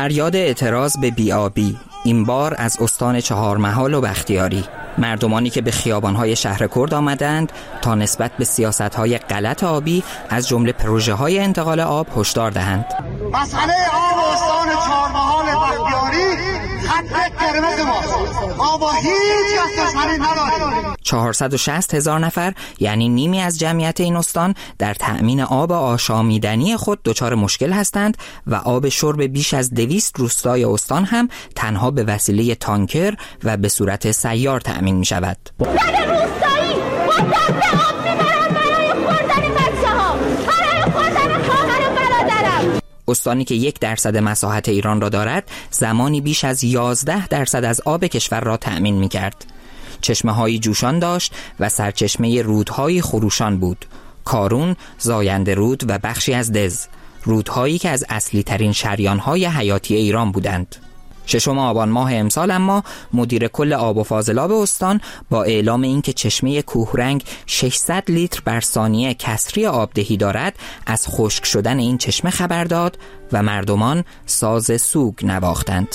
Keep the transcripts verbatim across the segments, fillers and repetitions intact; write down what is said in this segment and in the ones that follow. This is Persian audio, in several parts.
فریاد اعتراض به بی‌آبی، این بار از استان چهارمحال و بختیاری. مردمانی که به خیابان‌های شهر کرد آمدند تا نسبت به سیاست‌های غلط آبی از جمله پروژه‌های انتقال آب هشدار دهند. مسئله آب استان چهارمحال بختیاری خط قرمز ماست. ما با هیچ کس دشمنی نداریم. چهارصد و شصت هزار نفر یعنی نیمی از جمعیت این استان در تأمین آب آشامیدنی خود دچار مشکل هستند و آب شرب بیش از دویست روستای استان هم تنها به وسیله تانکر و به صورت سیار تأمین می شود. زن روستایی با دست آب میبرن برای خوردن بچه ها، برای خوردن خواهر و برادرم. استانی که یک درصد مساحت ایران را دارد زمانی بیش از یازده درصد از آب کشور را تأمین می کرد. چشمه هایی جوشان داشت و سرچشمه رودهایی خروشان بود. کارون، زاینده رود و بخشی از دز، رودهایی که از اصلی ترین شریان های حیاتی ایران بودند. ششم آبان ماه امسال اما مدیر کل آب و فاضلاب استان با اعلام اینکه چشمه کوهرنگ ششصد لیتر بر ثانیه کسری آبدهی دارد از خشک شدن این چشمه خبر داد و مردمان ساز سوگ نواختند.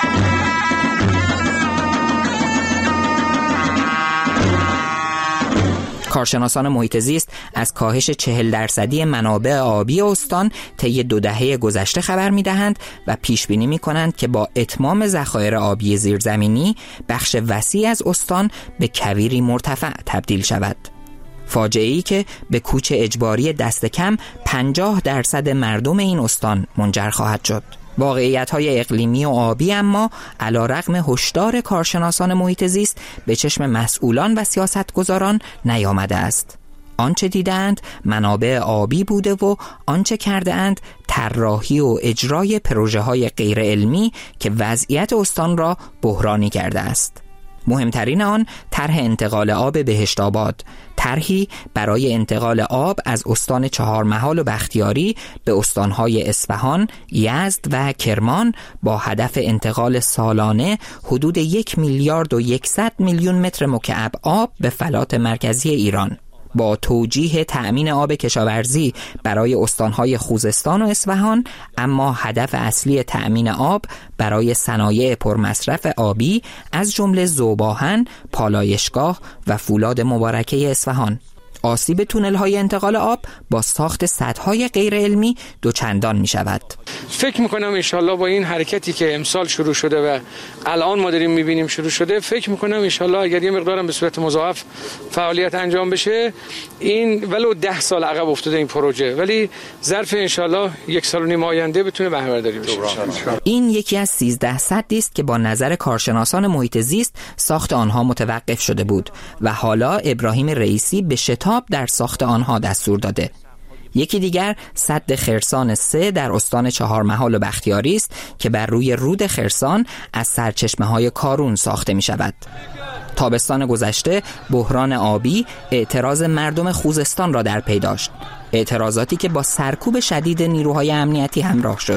کارشناسان محیط زیست از کاهش چهل درصدی منابع آبی استان طی دو دهه گذشته خبر می‌دهند و پیش بینی می‌کنند که با اتمام ذخایر آبی زیرزمینی بخش وسیع از استان به کویری مرتفع تبدیل شود. فاجعه‌ای که به کوچ اجباری دست کم پنجاه درصد مردم این استان منجر خواهد شد. واقعیت‌های اقلیمی و آبی اما علی‌رغم هشدار کارشناسان محیط زیست به چشم مسئولان و سیاستگزاران نیامده است. آنچه دیدند منابع آبی بوده و آنچه کرده‌اند طراحی و اجرای پروژه‌های غیر علمی که وضعیت استان را بحرانی کرده است. مهمترین آن طرح انتقال آب بهشت‌آباد، طرحی برای انتقال آب از استان چهارمحال و بختیاری به استانهای اصفهان، یزد و کرمان با هدف انتقال سالانه حدود یک میلیارد و یکصد میلیون متر مکعب آب به فلات مرکزی ایران. با توجیه تأمین آب کشاورزی برای استانهای خوزستان و اصفهان، اما هدف اصلی تأمین آب برای صنایع پرمصرف آبی از جمله ذوب‌آهن، پالایشگاه و فولاد مبارکه اصفهان. آسیب تونل‌های انتقال آب با ساخت سدهای غیر علمی دوچندان می شود. فکر میکنم انشالله با این حرکتی که امسال شروع شده و الان ما داریم میبینیم شروع شده، فکر میکنم انشالله اگر یه مقدارم به صورت مضاعف فعالیت انجام بشه، این ولو ده سال عقب افتاده این پروژه، ولی ظرف انشالله یک سال و نیم آینده بتونه بهره برداری بشه. این یکی از سیزده سدی است که با نظر کارشناسان محیط زیست ساخت آنها متوقف شده بود و حالا ابراهیم رئیسی به شتاب در ساخت آنها دستور داده. یکی دیگر سد خرسان سه در استان چهارمحال و بختیاری است که بر روی رود خرسان از سرچشمه‌های کارون ساخته می شود. تابستان گذشته بحران آبی اعتراض مردم خوزستان را در پی داشت، اعتراضاتی که با سرکوب شدید نیروهای امنیتی همراه شد.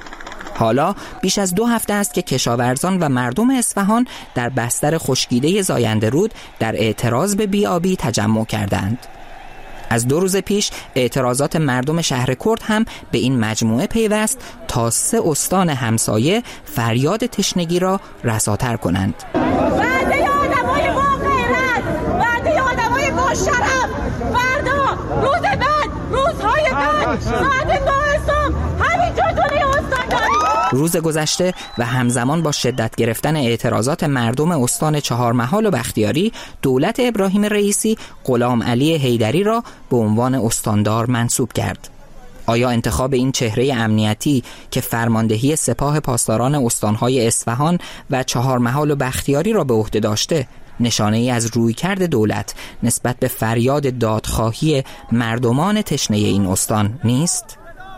حالا بیش از دو هفته است که کشاورزان و مردم اصفهان در بستر خشکیده زاینده رود در اعتراض به بی‌آبی تجمع کردند. از دو روز پیش اعتراضات مردم شهر کرد هم به این مجموعه پیوست تا سه استان همسایه فریاد تشنگی را رساتر کنند. وعده آدمای با غیرت، وعده آدمای با شرف، فردا روز بعد، روزهای بعد، ساعت نه صبح همینجا توی استان داریم. روز گذشته و همزمان با شدت گرفتن اعتراضات مردم استان چهارمحال و بختیاری، دولت ابراهیم رئیسی غلام علی حیدری را به عنوان استاندار منصوب کرد. آیا انتخاب این چهره امنیتی که فرماندهی سپاه پاسداران استانهای اصفهان و چهارمحال و بختیاری را به عهده داشته نشانه ای از رویکرد دولت نسبت به فریاد دادخواهی مردمان تشنه این استان نیست؟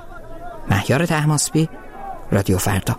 مهیار طهماسبی، رادیو فردا.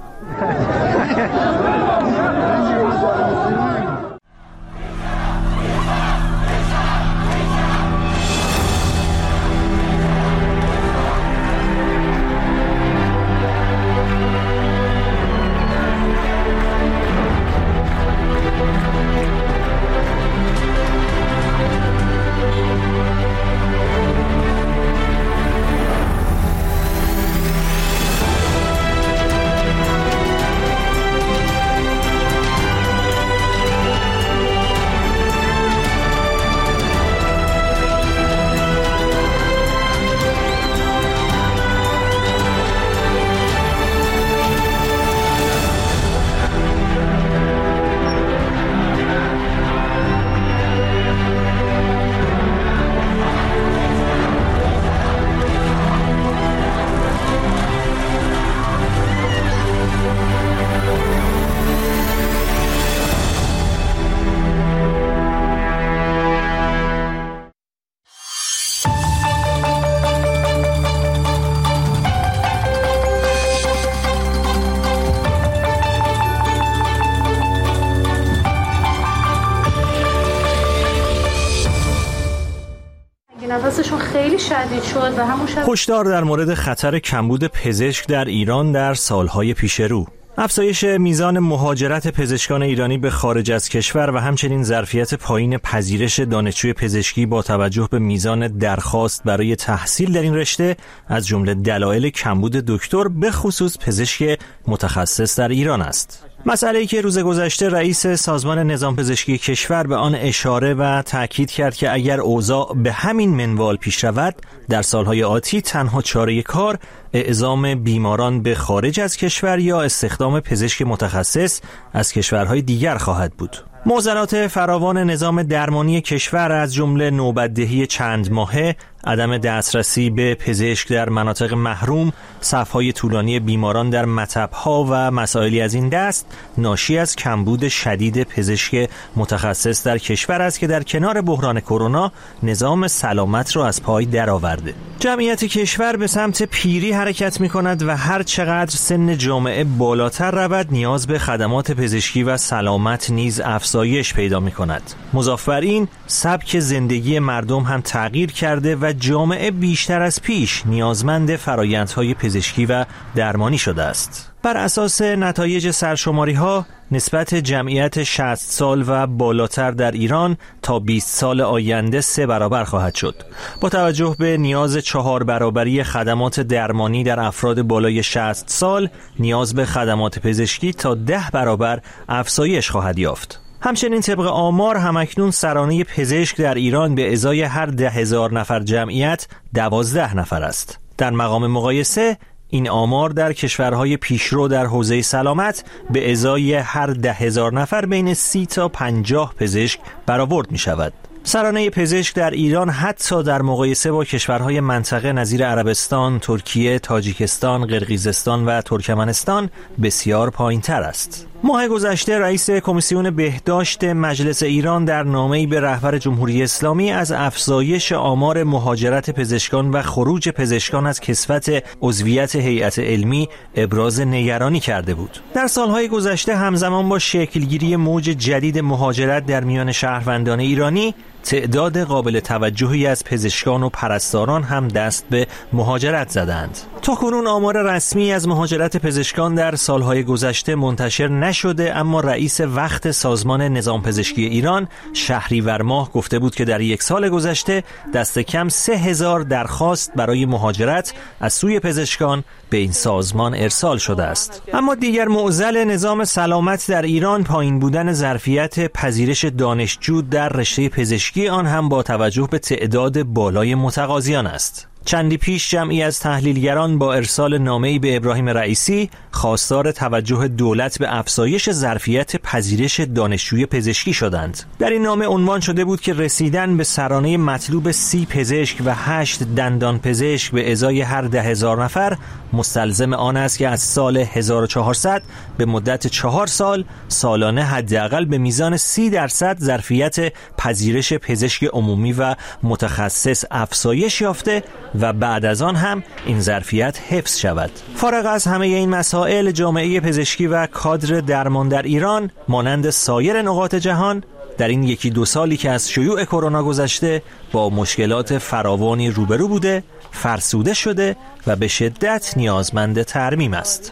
نقصشون خیلی شدید شد و همون شد. هشدار در مورد خطر کمبود پزشک در ایران در سالهای پیش رو. افزایش میزان مهاجرت پزشکان ایرانی به خارج از کشور و همچنین ظرفیت پایین پذیرش دانشجوی پزشکی با توجه به میزان درخواست برای تحصیل در این رشته از جمله دلایل کمبود دکتر به خصوص پزشک متخصص در ایران است. مسئله‌ای که روز گذشته رئیس سازمان نظام پزشکی کشور به آن اشاره و تاکید کرد که اگر اوضاع به همین منوال پیش رود در سالهای آتی تنها چاره کار اعزام بیماران به خارج از کشور یا استخدام پزشک متخصص از کشورهای دیگر خواهد بود. معضلات فراوان نظام درمانی کشور از جمله نوبت‌دهی چند ماهه، عدم دسترسی به پزشک در مناطق محروم، صف‌های طولانی بیماران در مطب‌ها و مسائلی از این دست ناشی از کمبود شدید پزشک متخصص در کشور است که در کنار بحران کرونا نظام سلامت را از پای درآورده. جمعیت کشور به سمت پیری حرکت می‌کند و هر چقدر سن جامعه بالاتر رود نیاز به خدمات پزشکی و سلامت نیز افزایش پیدا می‌کند. مضاف بر این سبک زندگی مردم هم تغییر کرده و جامعه بیشتر از پیش نیازمند فرآیندهای پزشکی و درمانی شده است. بر اساس نتایج سرشماری‌ها نسبت جمعیت شصت سال و بالاتر در ایران تا بیست سال آینده سه برابر خواهد شد. با توجه به نیاز چهار برابری خدمات درمانی در افراد بالای شصت سال، نیاز به خدمات پزشکی تا ده برابر افزایش خواهد یافت. همچنین طبق آمار همکنون سرانه پزشک در ایران به ازای هر ده هزار نفر جمعیت دوازده نفر است. در مقام مقایسه این آمار در کشورهای پیشرو در حوزه سلامت به ازای هر ده هزار نفر بین سی تا پنجاه پزشک برآورد می شود. سرانه پزشک در ایران حتی در مقایسه با کشورهای منطقه نظیر عربستان، ترکیه، تاجیکستان، قرقیزستان و ترکمنستان بسیار پایین‌تر است. ماه گذشته رئیس کمیسیون بهداشت مجلس ایران در نامه‌ای به رهبر جمهوری اسلامی از افزایش آمار مهاجرت پزشکان و خروج پزشکان از کسوت عضویت هیئت علمی ابراز نگرانی کرده بود. در سالهای گذشته همزمان با شکلگیری موج جدید مهاجرت در میان شهروندان ایرانی، تعداد قابل توجهی از پزشکان و پرستاران هم دست به مهاجرت زدند. تا کنون آمار رسمی از مهاجرت پزشکان در سالهای گذشته منتشر نشده، اما رئیس وقت سازمان نظام پزشکی ایران شهریور ماه گفته بود که در یک سال گذشته دست کم سه هزار درخواست برای مهاجرت از سوی پزشکان به این سازمان ارسال شده است. اما دیگر معضل نظام سلامت در ایران پایین بودن ظرفیت پذیرش دانشجو در رشته پزشکی، آن هم با توجه به تعداد بالای متقاضیان است. چندی پیش جمعی از تحلیلگران با ارسال نامه‌ای به ابراهیم رئیسی خواستار توجه دولت به افزایش ظرفیت پذیرش دانشجوی پزشکی شدند. در این نامه عنوان شده بود که رسیدن به سرانه مطلوب سی پزشک و هشت دندان پزشک به ازای هر ده هزار نفر مستلزم آن است که از سال هزار و چهارصد به مدت چهار سال سالانه حداقل به میزان سی درصد ظرفیت پذیرش پزشک عمومی و متخصص افزایش یافته و بعد از آن هم این ظرفیت حفظ شود. فارغ از همه این مسائل، جامعه پزشکی و کادر درمان در ایران مانند سایر نقاط جهان در این یکی دو سالی که از شیوع کرونا گذشته با مشکلات فراوانی روبرو بوده، فرسوده شده و به شدت نیازمند ترمیم است.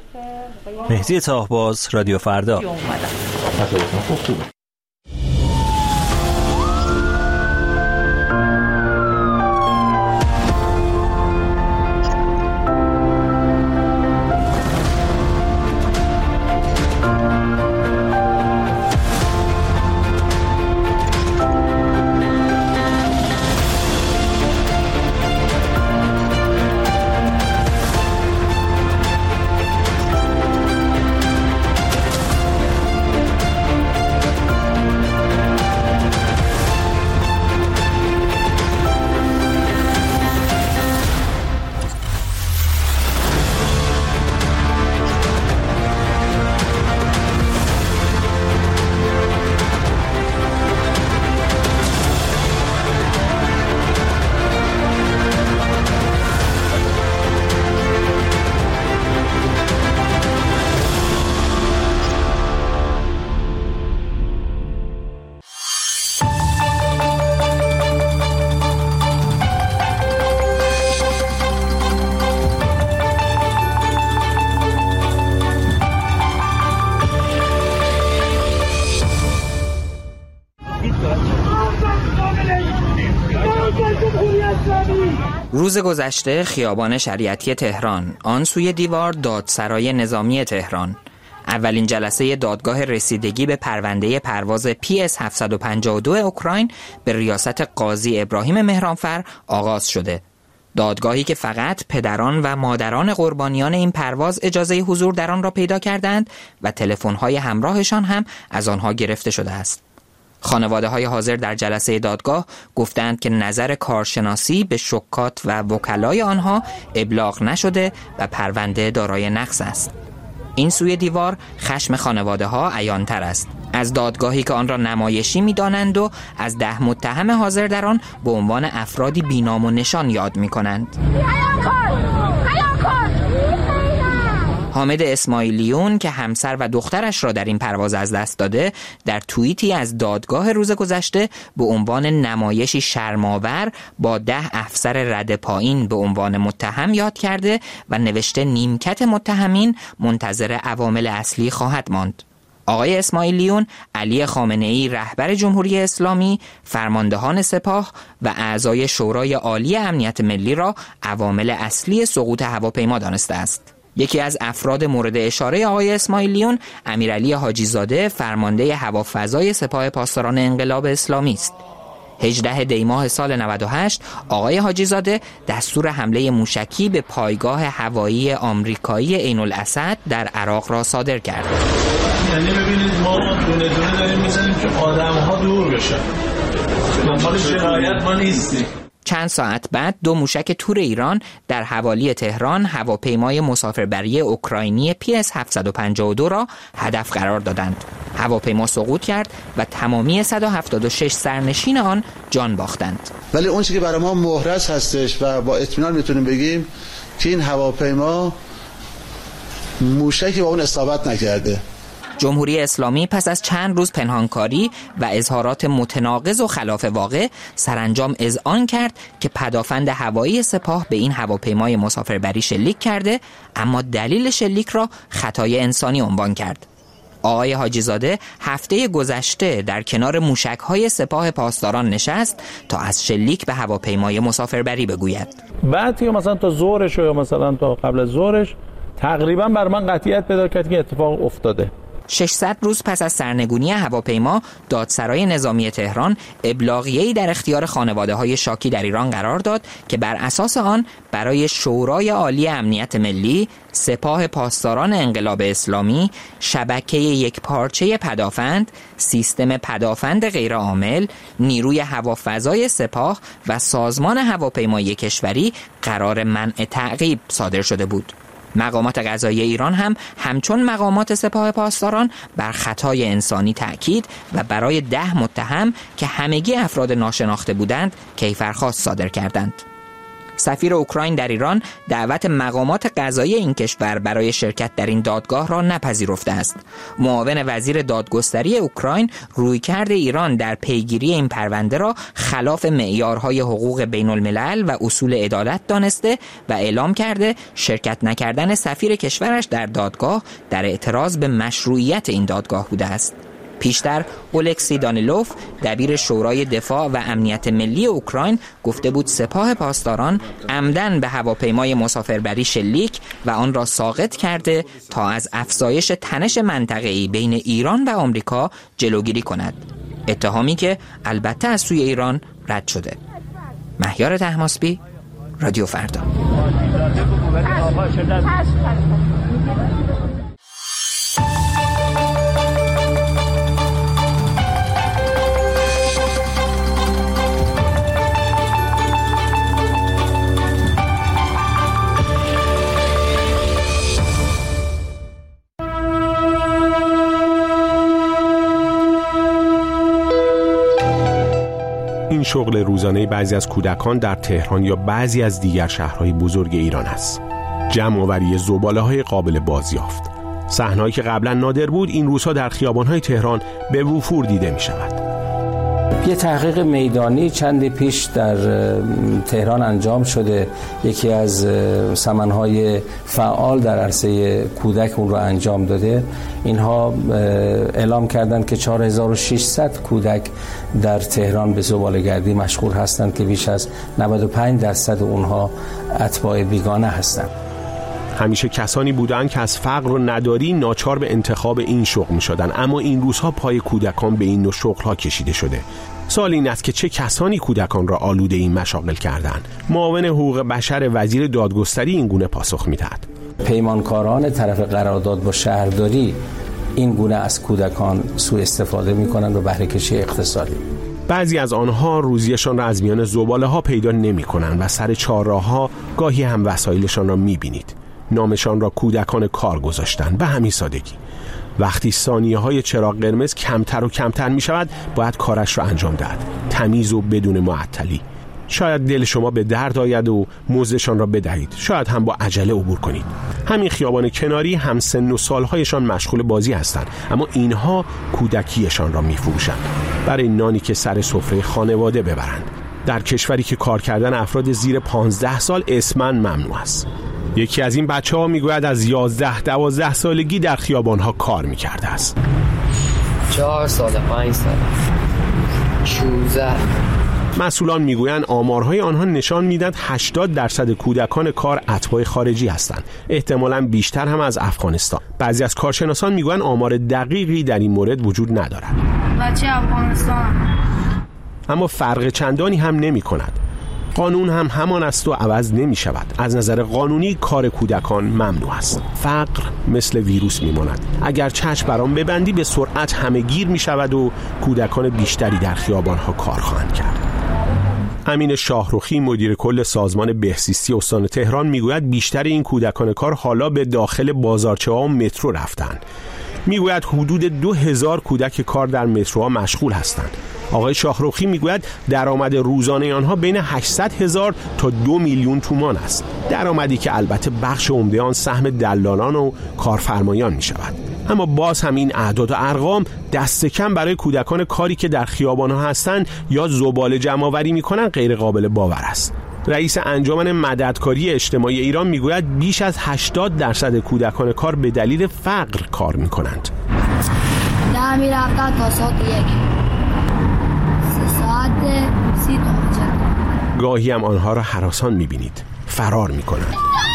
مهدی طاهباز، رادیو فردا. روز گذشته خیابان شریعتی تهران، آن سوی دیوار دادسرای نظامی تهران. اولین جلسه دادگاه رسیدگی به پرونده پرواز پی اس هفتصد و پنجاه و دو اوکراین به ریاست قاضی ابراهیم مهرانفر آغاز شده. دادگاهی که فقط پدران و مادران قربانیان این پرواز اجازه حضور در آن را پیدا کردند و تلفن‌های همراهشان هم از آنها گرفته شده است. خانواده‌های حاضر در جلسه دادگاه گفتند که نظر کارشناسی به شکات و وکلای آنها ابلاغ نشده و پرونده دارای نقص است. این سوی دیوار خشم خانواده‌ها عیان‌تر است. از دادگاهی که آن را نمایشی می‌دانند و از ده متهم حاضر در آن به عنوان افرادی بی‌نام و نشان یاد می‌کنند. حامد اسماعیلیون که همسر و دخترش را در این پرواز از دست داده، در توییتی از دادگاه روز گذشته به عنوان نمایشی شرم‌آور با ده افسر رده پایین به عنوان متهم یاد کرده و نوشته نیمکت متهمین منتظر عوامل اصلی خواهد ماند. آقای اسماعیلیون علی خامنه‌ای رهبر جمهوری اسلامی، فرماندهان سپاه و اعضای شورای عالی امنیت ملی را عوامل اصلی سقوط هواپیما دانسته است. یکی از افراد مورد اشاره آقای اسماعیلیون امیرعلی حاجی زاده، فرمانده هوافضای سپاه پاسداران انقلاب اسلامی است. هجدهم دی ماه سال نود و هشت آقای حاجی زاده دستور حمله موشکی به پایگاه هوایی آمریکایی عین الاسد در عراق را صادر کرد. یعنی ببینید ما دونه دونه داریم می‌زنیم که آدم‌ها دور بشن. دنبال شرایط ما نیستیم. چند ساعت بعد دو موشک تور ایران در حوالی تهران هواپیمای مسافربری اوکراینی پی اس هفتصد و پنجاه و دو را هدف قرار دادند. هواپیما سقوط کرد و تمامی صد و هفتاد و شش سرنشین آن جان باختند. ولی اون چیزی که برای ما محرز هستش و با اطمینان میتونیم بگیم که این هواپیما موشکی با اون اصابت نکرده. جمهوری اسلامی پس از چند روز پنهانکاری و اظهارات متناقض و خلاف واقع سرانجام اذعان کرد که پدافند هوایی سپاه به این هواپیمای مسافربری شلیک کرده، اما دلیل شلیک را خطای انسانی عنوان کرد. آقای حاجی زاده هفته گذشته در کنار موشک‌های سپاه پاسداران نشست تا از شلیک به هواپیمای مسافربری بگوید. بعد که مثلا تا ظهرش یا مثلا تا قبل از ظهرش تقریبا بر من قطعیت پیدا کرد که اتفاق افتاده. ششصد روز پس از سرنگونی هواپیما، دادسرای نظامی تهران ابلاغیه‌ای در اختیار خانواده‌های شاکی در ایران قرار داد که بر اساس آن برای شورای عالی امنیت ملی، سپاه پاسداران انقلاب اسلامی، شبکه یک پارچه پدافند، سیستم پدافند غیرعامل، نیروی هوافضای سپاه و سازمان هواپیمایی کشوری قرار منع تعقیب صادر شده بود. مقامات قضایی ایران هم همچون مقامات سپاه پاسداران بر خطای انسانی تأکید و برای ده متهم که همگی افراد ناشناخته بودند کیفرخواست صادر کردند. سفیر اوکراین در ایران دعوت مقامات قضایی این کشور برای شرکت در این دادگاه را نپذیرفته است. معاون وزیر دادگستری اوکراین رویکرد ایران در پیگیری این پرونده را خلاف معیارهای حقوق بین الملل و اصول عدالت دانسته و اعلام کرده شرکت نکردن سفیر کشورش در دادگاه در اعتراض به مشروعیت این دادگاه بوده است. پیشتر اولکسی دانیلوف دبیر شورای دفاع و امنیت ملی اوکراین گفته بود سپاه پاسداران عمدن به هواپیمای مسافربری شلیک و آن را ساقط کرده تا از افزایش تنش منطقه‌ای بین ایران و آمریکا جلوگیری کند. اتهامی که البته از سوی ایران رد شده. مهیار طهماسبی، رادیو فردا. این شغل روزانه بعضی از کودکان در تهران یا بعضی از دیگر شهرهای بزرگ ایران است. جمع آوری زباله‌های قابل بازیافت. صحنه‌ای که قبلا نادر بود این روزها در خیابان‌های تهران به وفور دیده می‌شود. یه تحقیق میدانی چندی پیش در تهران انجام شده. یکی از سمنهای فعال در عرصه کودک اون رو انجام داده. اینها اعلام کردند که چهار هزار و ششصد کودک در تهران به زباله‌گردی مشغول هستند که بیش از نود و پنج درصد اونها اتباع بیگانه هستند. همیشه کسانی بودند که از فقر و نداری ناچار به انتخاب این شغل می شدن، اما این روزها پای کودکان به این نوع شغل‌ها کشیده شده. سوال این است که چه کسانی کودکان را آلوده این مشاغل کردند؟ معاون حقوق بشر وزیر دادگستری این گونه پاسخ می‌دهد. پیمانکاران طرف قرارداد با شهرداری این گونه از کودکان سوء استفاده می‌کنند و بهره کشی اقتصادی. بعضی از آنها روزیشان را از میان زباله‌ها پیدا نمی‌کنند و سر چهارراه‌ها گاهی هم وسایلشان را می‌بینید. نامشان را کودکان کار گذاشتند. به همین سادگی. وقتی ثانیه‌های چراغ قرمز کمتر و کمتر می‌شود، باید کارش را انجام داد. تمیز و بدون معطلی. شاید دل شما به درد آید و مزدشان را بدهید. شاید هم با عجله عبور کنید. همین خیابان کناری هم سن و سال‌هایشان مشغول بازی هستند، اما اینها کودکیشان را می‌فروشند برای نانی که سر سفره خانواده ببرند. در کشوری که کار کردن افراد زیر پانزده سال اسماً ممنوع است. یکی از این بچه ها میگوید از یازده دوازده سالگی در خیابان ها کار میکرده است. چهار سال، پنج سال، شوزه. مسئولان میگویند آمارهای آنها نشان میدهد هشتاد درصد کودکان کار اتباع خارجی هستند، احتمالاً بیشتر هم از افغانستان. بعضی از کارشناسان میگویند آمار دقیقی در این مورد وجود ندارد. بچه افغانستان. اما فرق چندانی هم نمی کند. قانون هم همان است و عوض نمی شود. از نظر قانونی کار کودکان ممنوع است. فقر مثل ویروس می ماند. اگر چشم برام ببندی به سرعت همه گیر می شود و کودکان بیشتری در خیابان ها کار خواهند کرد. امین شاهرخی مدیر کل سازمان بهزیستی استان تهران میگوید بیشتر این کودکان کار حالا به داخل بازارچه‌ها و مترو رفتند. میگوید حدود دو هزار کودک کار در متروها مشغول هستند. آقای شاهرخی میگوید درآمد روزانه آنها بین هشتصد هزار تا دو میلیون تومان است. درآمدی که البته بخش عمده آن سهم دلالان و کارفرمایان می شود. اما باز هم این اعداد و ارقام دست کم برای کودکان کاری که در خیابان‌ها هستند یا زباله جمع‌آوری می‌کنند غیر قابل باور است. رئیس انجمن مددکاری اجتماعی ایران میگوید بیش از هشتاد درصد کودکان کار به دلیل فقر کار می‌کنند. در می‌رفتن تا ساعت یک. سه ساعت سی دقیقه. گاهی هم آنها را هراسان می‌بینید. فرار می‌کنند.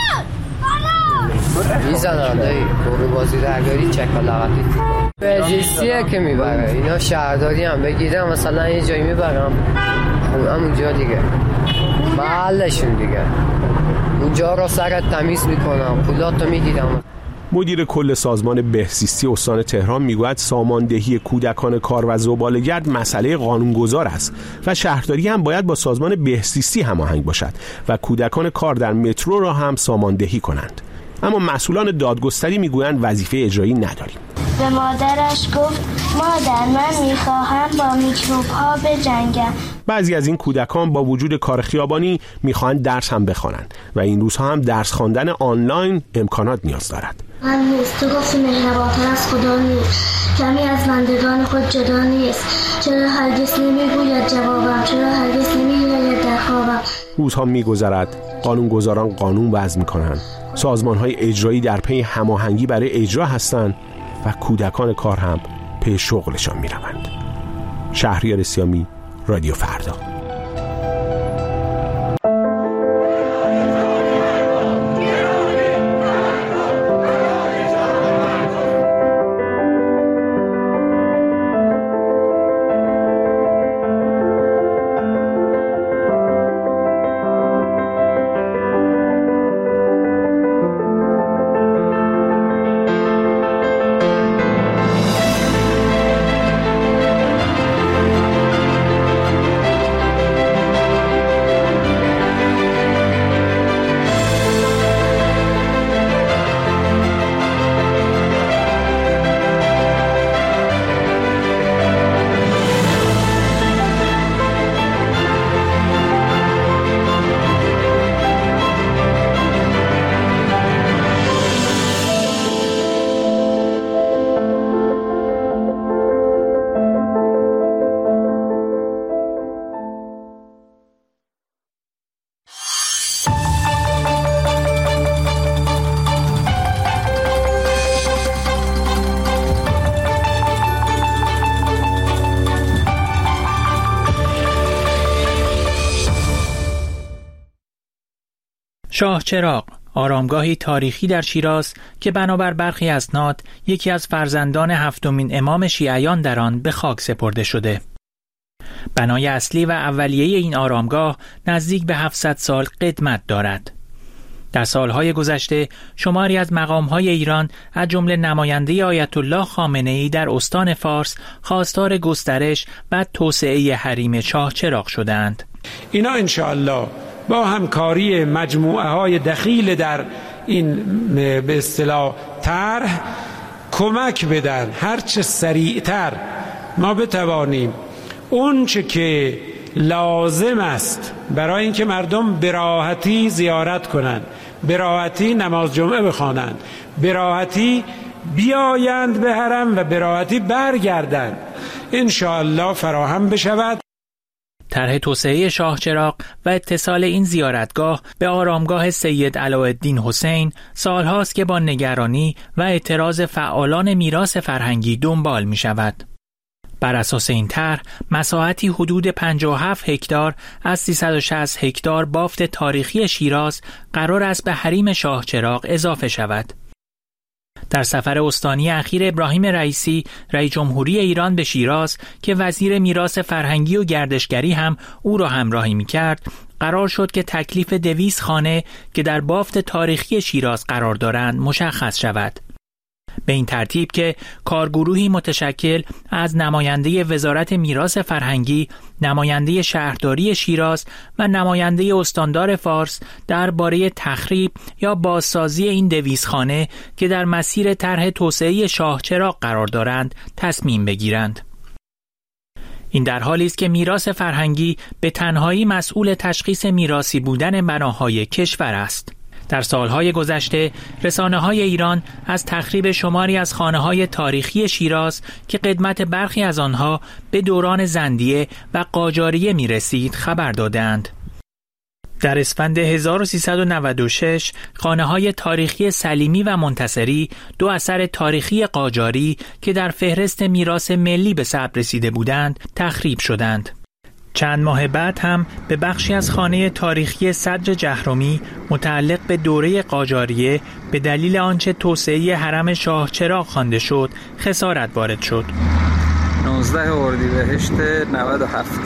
میزنند ای برو بازی درگاری چکالاقتی بهزیستیه که میبره. اینا شهرداری هم بگیرم مثلا یه جایی میبرم همونجا دیگه محلشون دیگه اونجا را سرت تمیز میکنم، پولاتو میگیرم. مدیر کل سازمان بهزیستی استان تهران میگوید ساماندهی کودکان کار و زباله‌گرد مسئله قانونگذار است و شهرداری هم باید با سازمان بهزیستی هماهنگ باشد و کودکان کار در مترو را هم ساماندهی کنند. اما مسئولان دادگستری میگویند وظیفه اجرایی نداریم. به مادرش گفت مادر من میخواهم با میکروب ها بجنگم. بعضی از این کودکان با وجود کار خیابانی میخواهند درس هم بخوانند و این روزها هم درس خواندن آنلاین امکانات نیاز دارد. من نیست، تو گفتی مهربان‌تر از خدا نیست، کمی از بندگان خود جدا نیست. چرا هرگز نمیگوید جوابم، چرا هرگز نمیگوید در خوابم. روزها میگذرد، قانونگذاران قانون وضع میکنند، سازمان‌های اجرایی در پی هماهنگی برای اجرا هستند و کودکان کار هم پی شغلشان میروند. شهریار سیامی، رادیو فردا. شاه چراغ، آرامگاهی تاریخی در شیراز که بنابر برخی اسناد یکی از فرزندان هفتمین امام شیعیان در آن به خاک سپرده شده. بنای اصلی و اولیه این آرامگاه نزدیک به هفتصد سال قدمت دارد. در سالهای گذشته شماری از مقامهای ایران از جمله نماینده آیت الله خامنه‌ای در استان فارس خواستار گسترش و توسعه حریم شاه چراغ شدند. اینا انشاءالله با همکاری مجموعه های دخیل در این به اصطلاح طرح کمک بدن هرچه سریعتر ما بتوانیم اون چه که لازم است برای اینکه مردم به راحتی زیارت کنند، به راحتی نماز جمعه بخوانند، به راحتی بیایند به حرم و به راحتی برگردند، انشاءالله فراهم بشود. طرح توسعه شاه چراغ و اتصال این زیارتگاه به آرامگاه سید علاءالدین حسین سالهاست که با نگرانی و اعتراض فعالان میراث فرهنگی دنبال می شود. بر اساس این طرح مساحتی حدود پنجاه و هفت هکتار از سیصد و شصت هکتار بافت تاریخی شیراز قرار است به حریم شاه چراغ اضافه شود. در سفر استانی اخیر ابراهیم رئیسی رئیس جمهوری ایران به شیراز که وزیر میراث فرهنگی و گردشگری هم او را همراهی می‌کرد، قرار شد که تکلیف دویست خانه که در بافت تاریخی شیراز قرار دارند مشخص شود. به این ترتیب که کارگروهی متشکل از نماینده وزارت میراث فرهنگی، نماینده شهرداری شیراز و نماینده استاندار فارس درباره تخریب یا بازسازی این دویست خانه که در مسیر طرح توسعه شاه چراغ قرار دارند تصمیم بگیرند. این در حالی است که میراث فرهنگی به تنهایی مسئول تشخیص میراثی بودن بناهای کشور است. در سالهای گذشته رسانه‌های ایران از تخریب شماری از خانه‌های تاریخی شیراز که قدمت برخی از آنها به دوران زندیه و قاجاریه می‌رسید خبر دادند. در اسفند هزار و سیصد و نود و شش خانه‌های تاریخی سلیمی و منتصری، دو اثر تاریخی قاجاری که در فهرست میراث ملی به ثبت رسیده بودند، تخریب شدند. چند ماه بعد هم به بخشی از خانه تاریخی صدر جهرمی متعلق به دوره قاجاریه به دلیل آنچه توسعه حرم شاه چراغ خوانده شد خسارت وارد شد. نوزده اردیبهشت نود و هفت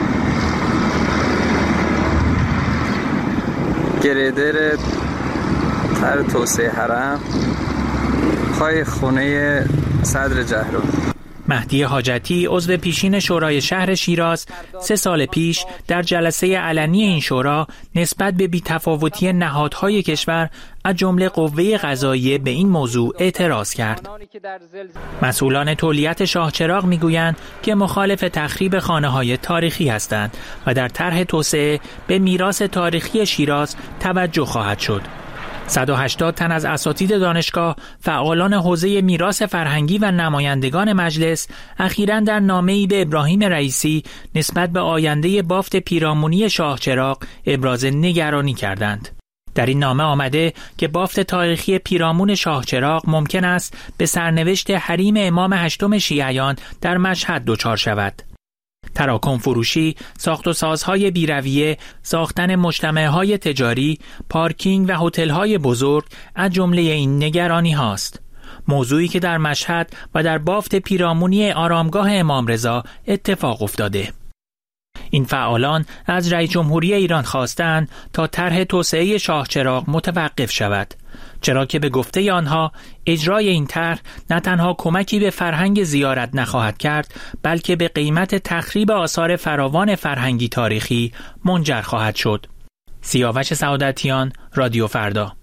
گریدر طرح توسعه حرم پای خونه صدر جهرمی. مهدی حاجتی عضو پیشین شورای شهر شیراز سه سال پیش در جلسه علنی این شورا نسبت به بی‌تفاوتی نهادهای کشور از جمله قوه قضاییه به این موضوع اعتراض کرد. مسئولان تولیت شاه چراغ میگویند که مخالف تخریب خانه‌های تاریخی هستند و در طرح توسعه به میراث تاریخی شیراز توجه خواهد شد. صد و هشتاد تن از اساتید دانشگاه، فعالان حوزه میراث فرهنگی و نمایندگان مجلس اخیراً در نامه‌ای به ابراهیم رئیسی نسبت به آینده بافت پیرامونی شاه چراغ ابراز نگرانی کردند. در این نامه آمده که بافت تاریخی پیرامون شاه چراغ ممکن است به سرنوشت حریم امام هشتم شیعیان در مشهد دچار شود. تراکم فروشی، ساخت و سازهای بیرویه، ساختن مجتمعهای تجاری، پارکینگ و هتل‌های بزرگ از جمله این نگرانی هاست. موضوعی که در مشهد و در بافت پیرامونی آرامگاه امام رضا اتفاق افتاده. این فعالان از رئیس جمهوری ایران خواستند تا طرح توسعه شاه چراغ متوقف شود، چرا که به گفته آنها اجرای این طرح نه تنها کمکی به فرهنگ زیارت نخواهد کرد، بلکه به قیمت تخریب آثار فراوان فرهنگی تاریخی منجر خواهد شد. سیاوش سعادتیان، رادیو فردا.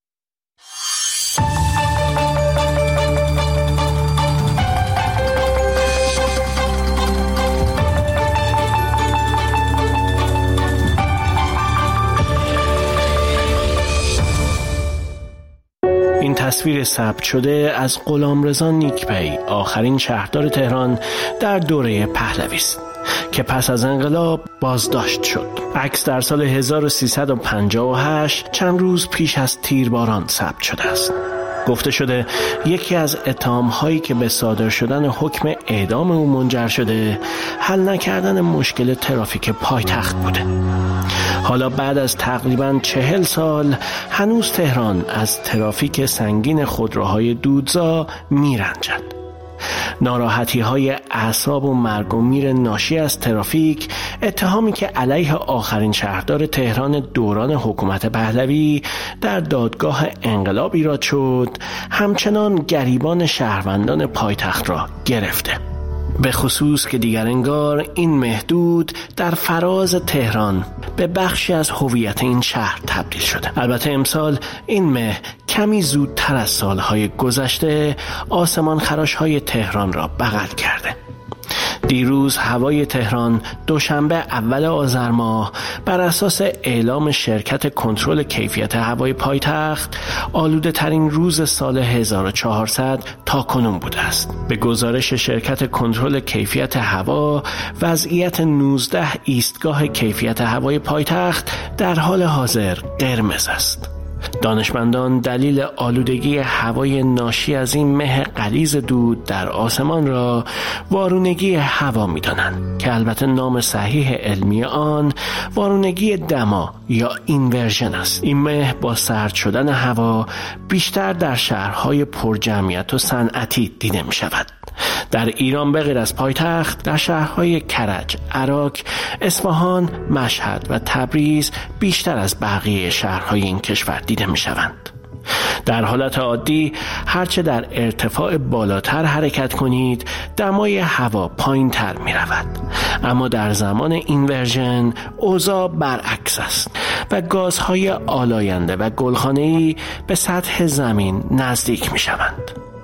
این تصویر ثبت شده از غلامرضا نیکپی، آخرین شهردار تهران در دوره پهلوی است که پس از انقلاب بازداشت شد. عکس در سال هزار و سیصد و پنجاه و هشت چند روز پیش از تیرباران ثبت شده است. گفته شده یکی از اتهام‌هایی که به صادر شدن حکم اعدام او منجر شده حل نکردن مشکل ترافیک پایتخت بوده. حالا بعد از تقریباً چهل سال هنوز تهران از ترافیک سنگین خودروهای دودزا میرنجد. ناراحتی های اعصاب و مرگ و میر ناشی از ترافیک، اتهامی که علیه آخرین شهردار تهران دوران حکومت پهلوی در دادگاه انقلاب ایراد شد، همچنان گریبان شهروندان پایتخت را گرفته. به خصوص که دیگر انگار این مهدود در فراز تهران به بخشی از هویت این شهر تبدیل شده. البته امسال این مه کمی زودتر از سالهای گذشته آسمان خراش‌های تهران را بغل کرده. دیروز هوای تهران دوشنبه اول آذر ماه بر اساس اعلام شرکت کنترل کیفیت هوای پایتخت آلوده ترین روز سال هزار و چهارصد تا کنون بوده است. به گزارش شرکت کنترل کیفیت هوا، وضعیت نوزده ایستگاه کیفیت هوای پایتخت در حال حاضر قرمز است. دانشمندان دلیل آلودگی هوای ناشی از این مه غلیظ دود در آسمان را وارونگی هوا می‌دانند که البته نام صحیح علمی آن وارونگی دما یا اینورژن است. این مه با سرد شدن هوا بیشتر در شهرهای پرجمعیت و صنعتی دیده می‌شود. در ایران به غیر از پایتخت در شهرهای کرج، عراق، اصفهان، مشهد و تبریز بیشتر از بقیه شهرهای این کشور دیده می شوند. در حالت عادی هرچه در ارتفاع بالاتر حرکت کنید دمای هوا پایین تر می رود، اما در زمان اینورژن اوضاع برعکس است و گازهای آلاینده و گلخانه‌ای به سطح زمین نزدیک می شوند.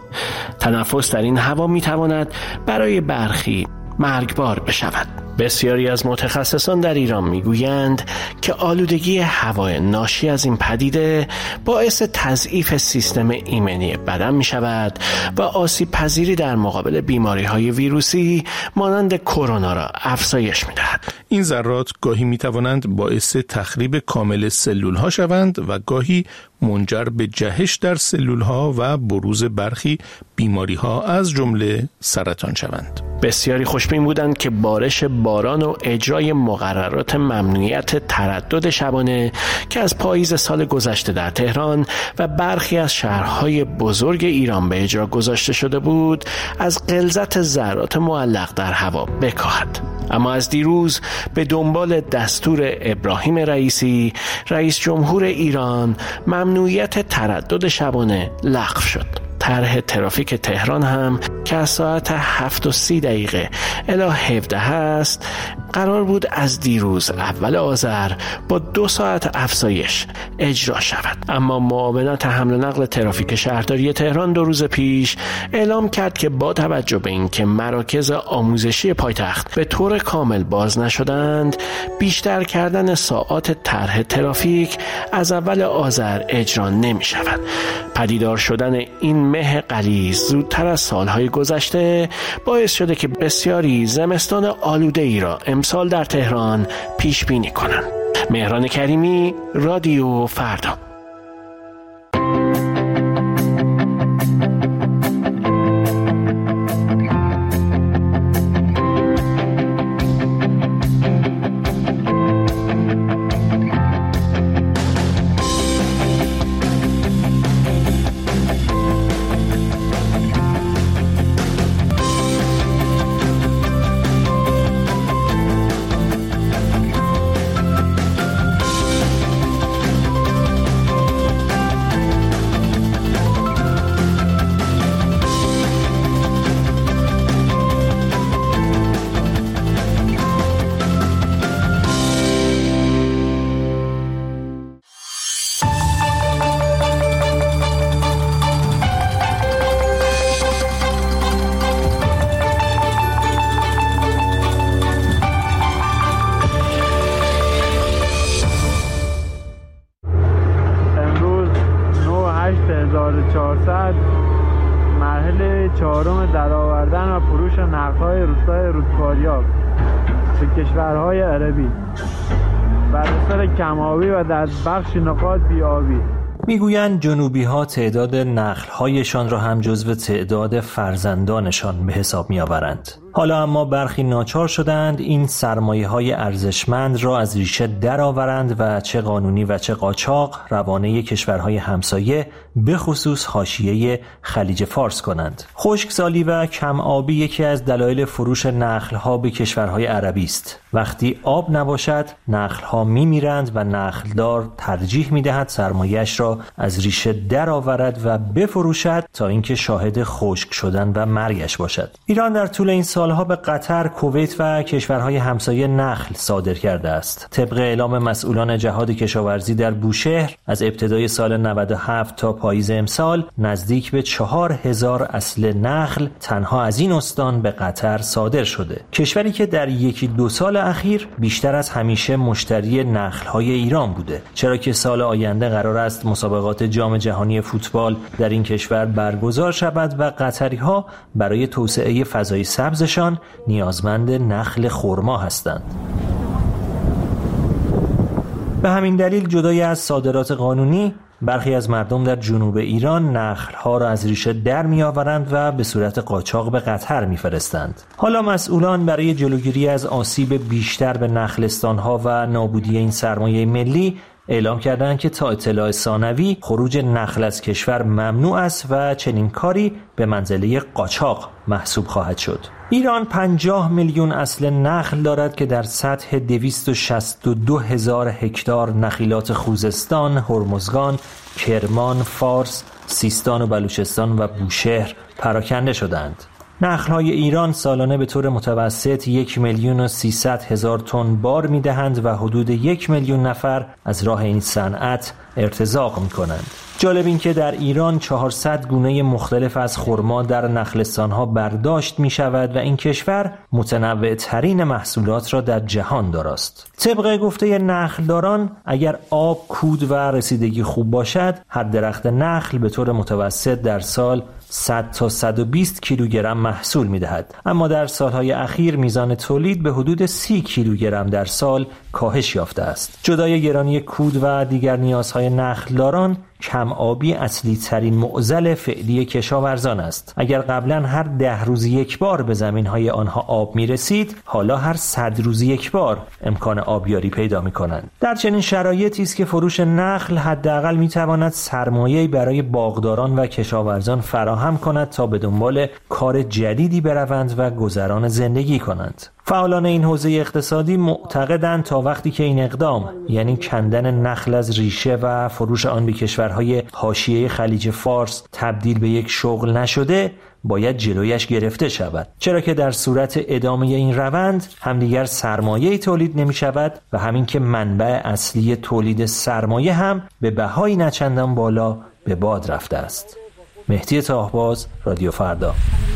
تنفس در این هوا می تواند برای برخی مرگبار بشود. بسیاری از متخصصان در ایران میگویند که آلودگی هوای ناشی از این پدیده باعث تضعیف سیستم ایمنی بدن می شود و آسیب پذیری در مقابل بیماری های ویروسی مانند کرونا را افزایش می دهد. این ذرات گاهی می توانند باعث تخریب کامل سلول ها شوند و گاهی منجر به جهش در سلول ها و بروز برخی بیماری ها از جمله سرطان شوند. بسیاری خوشبین بودند که بارش باران و اجرای مقررات ممنوعیت تردد شبانه که از پاییز سال گذشته در تهران و برخی از شهرهای بزرگ ایران به اجرا گذاشته شده بود از غلظت ذرات معلق در هوا بکاهد. اما از دیروز به دنبال دستور ابراهیم رئیسی رئیس جمهور ایران ممنوعیت تردد شبانه لغو شد. طرح ترافیک تهران هم که از ساعت هفت و سی دقیقه الی هفده است قرار بود از دیروز اول آذر با دو ساعت افزایش اجرا شود، اما معاونت حمل و نقل ترافیک شهرداری تهران دو روز پیش اعلام کرد که با توجه به اینکه مراکز آموزشی پایتخت به طور کامل باز نشدند بیشتر کردن ساعات طرح ترافیک از اول آذر اجرا نمی شود. پدیدار شدن این مه غلیظ زودتر از سالهای گذشته باعث شده که بسیاری زمستان آلوده ای را امسال در تهران پیش بینی کنند. مهران کریمی، رادیو فردا. هزار و چهارصد مرحله چهارم درآوردن و فروش نقدهای روستای رودکاریاب به کشورهای عربی بر اثر کم‌آبی و در بخش نقاط بی‌آبی. میگویند جنوبی ها تعداد نخل هایشان را هم جزو تعداد فرزندانشان به حساب می آورند. حالا اما برخی ناچار شدند این سرمایه های ارزشمند را از ریشه درآورند و چه قانونی و چه قاچاق روانه کشورهای همسایه به خصوص حاشیه خلیج فارس کنند. خشکسالی و کم آبی یکی از دلایل فروش نخل ها به کشورهای عربی است. وقتی آب نباشد نخل ها می میرند و نخلدار ترجیح می دهد سرمایه‌اش را از ریشه درآورد و بفروشد تا اینکه شاهد خشک شدن و مرگش باشد. ایران در طول این سالها به قطر، کویت و کشورهای همسایه نخل صادر کرده است. طبق اعلام مسئولان جهاد کشاورزی در بوشهر از ابتدای سال نود و هفت تا پاییز امسال نزدیک به چهار هزار اصل نخل تنها از این استان به قطر صادر شده. کشوری که در یکی دو سال اخیر بیشتر از همیشه مشتری نخل‌های ایران بوده، چرا که سال آینده قرار است مسابقات جام جهانی فوتبال در این کشور برگزار شود و قطری‌ها برای توسعه فضای سبزشان نیازمند نخل خرما هستند. به همین دلیل جدای از صادرات قانونی برخی از مردم در جنوب ایران نخل‌ها را از ریشه در می‌آورند و به صورت قاچاق به قطر می‌فرستند. حالا مسئولان برای جلوگیری از آسیب بیشتر به نخلستان‌ها و نابودی این سرمایه ملی اعلام کردند که تا اطلاع ثانوی خروج نخل از کشور ممنوع است و چنین کاری به منزله قاچاق محسوب خواهد شد. ایران پنجاه میلیون اصل نخل دارد که در سطح دویست و شصت و دو هزار هکتار نخیلات خوزستان، هرمزگان، کرمان، فارس، سیستان و بلوچستان و بوشهر پراکنده شدند. نخل‌های ایران سالانه به طور متوسط یک میلیون و سیصد هزار تن بار می‌دهند و حدود یک میلیون نفر از راه این صنعت ارتزاق می‌کنند. جالب این که در ایران چهارصد گونه مختلف از خرما در نخلستان‌ها برداشت می‌شود و این کشور متنوع ترین محصولات را در جهان داراست. طبق گفته نخلداران اگر آب، کود و رسیدگی خوب باشد هر درخت نخل به طور متوسط در سال صد تا صد و بیست کیلوگرم محصول می‌دهد، اما در سالهای اخیر میزان تولید به حدود سی کیلوگرم در سال کاهش یافته است. جدای گرانی کود و دیگر نیازهای نخلداران کم آبی اصلی ترین معضل فعلی کشاورزان است. اگر قبلا هر ده روز یک بار به زمینهای آنها آب می رسید، حالا هر صد روز یک بار امکان آبیاری پیدا می کنند. در چنین شرایطی است که فروش نخل حداقل می تواند سرمایه‌ای برای باغداران و کشاورزان فراهم کند تا به دنبال کار جدیدی بروند و گذران زندگی کنند. فعالان این حوزه اقتصادی معتقدند تا وقتی که این اقدام یعنی کندن نخل از ریشه و فروش آن به کشورهای حاشیه خلیج فارس تبدیل به یک شغل نشده، باید جلویش گرفته شود، چرا که در صورت ادامه این روند همدیگر سرمایه تولید نمی شود و همین که منبع اصلی تولید سرمایه هم به بهای نچندان بالا به باد رفته است. مهدی تاهباز، رادیو فردا.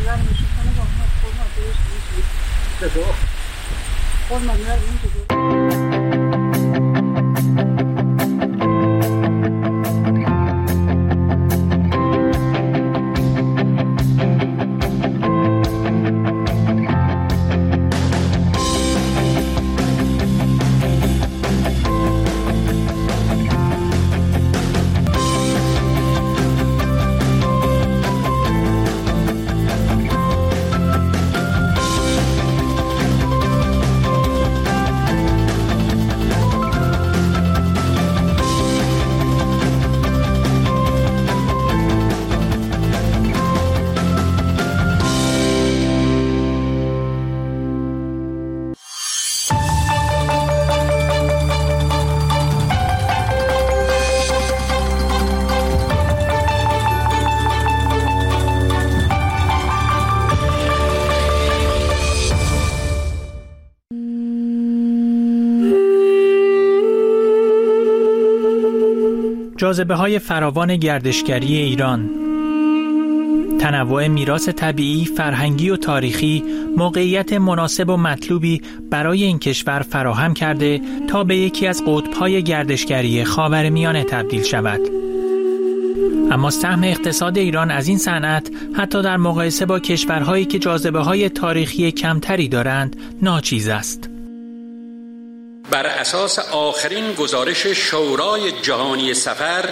جاذبه‌های فراوان گردشگری ایران، تنوع میراث طبیعی، فرهنگی و تاریخی موقعیت مناسب و مطلوبی برای این کشور فراهم کرده تا به یکی از قطب‌های گردشگری خاورمیانه تبدیل شود. اما سهم اقتصاد ایران از این صنعت حتی در مقایسه با کشورهایی که جاذبه‌های تاریخی کمتری دارند ناچیز است. بر اساس آخرین گزارش شورای جهانی سفر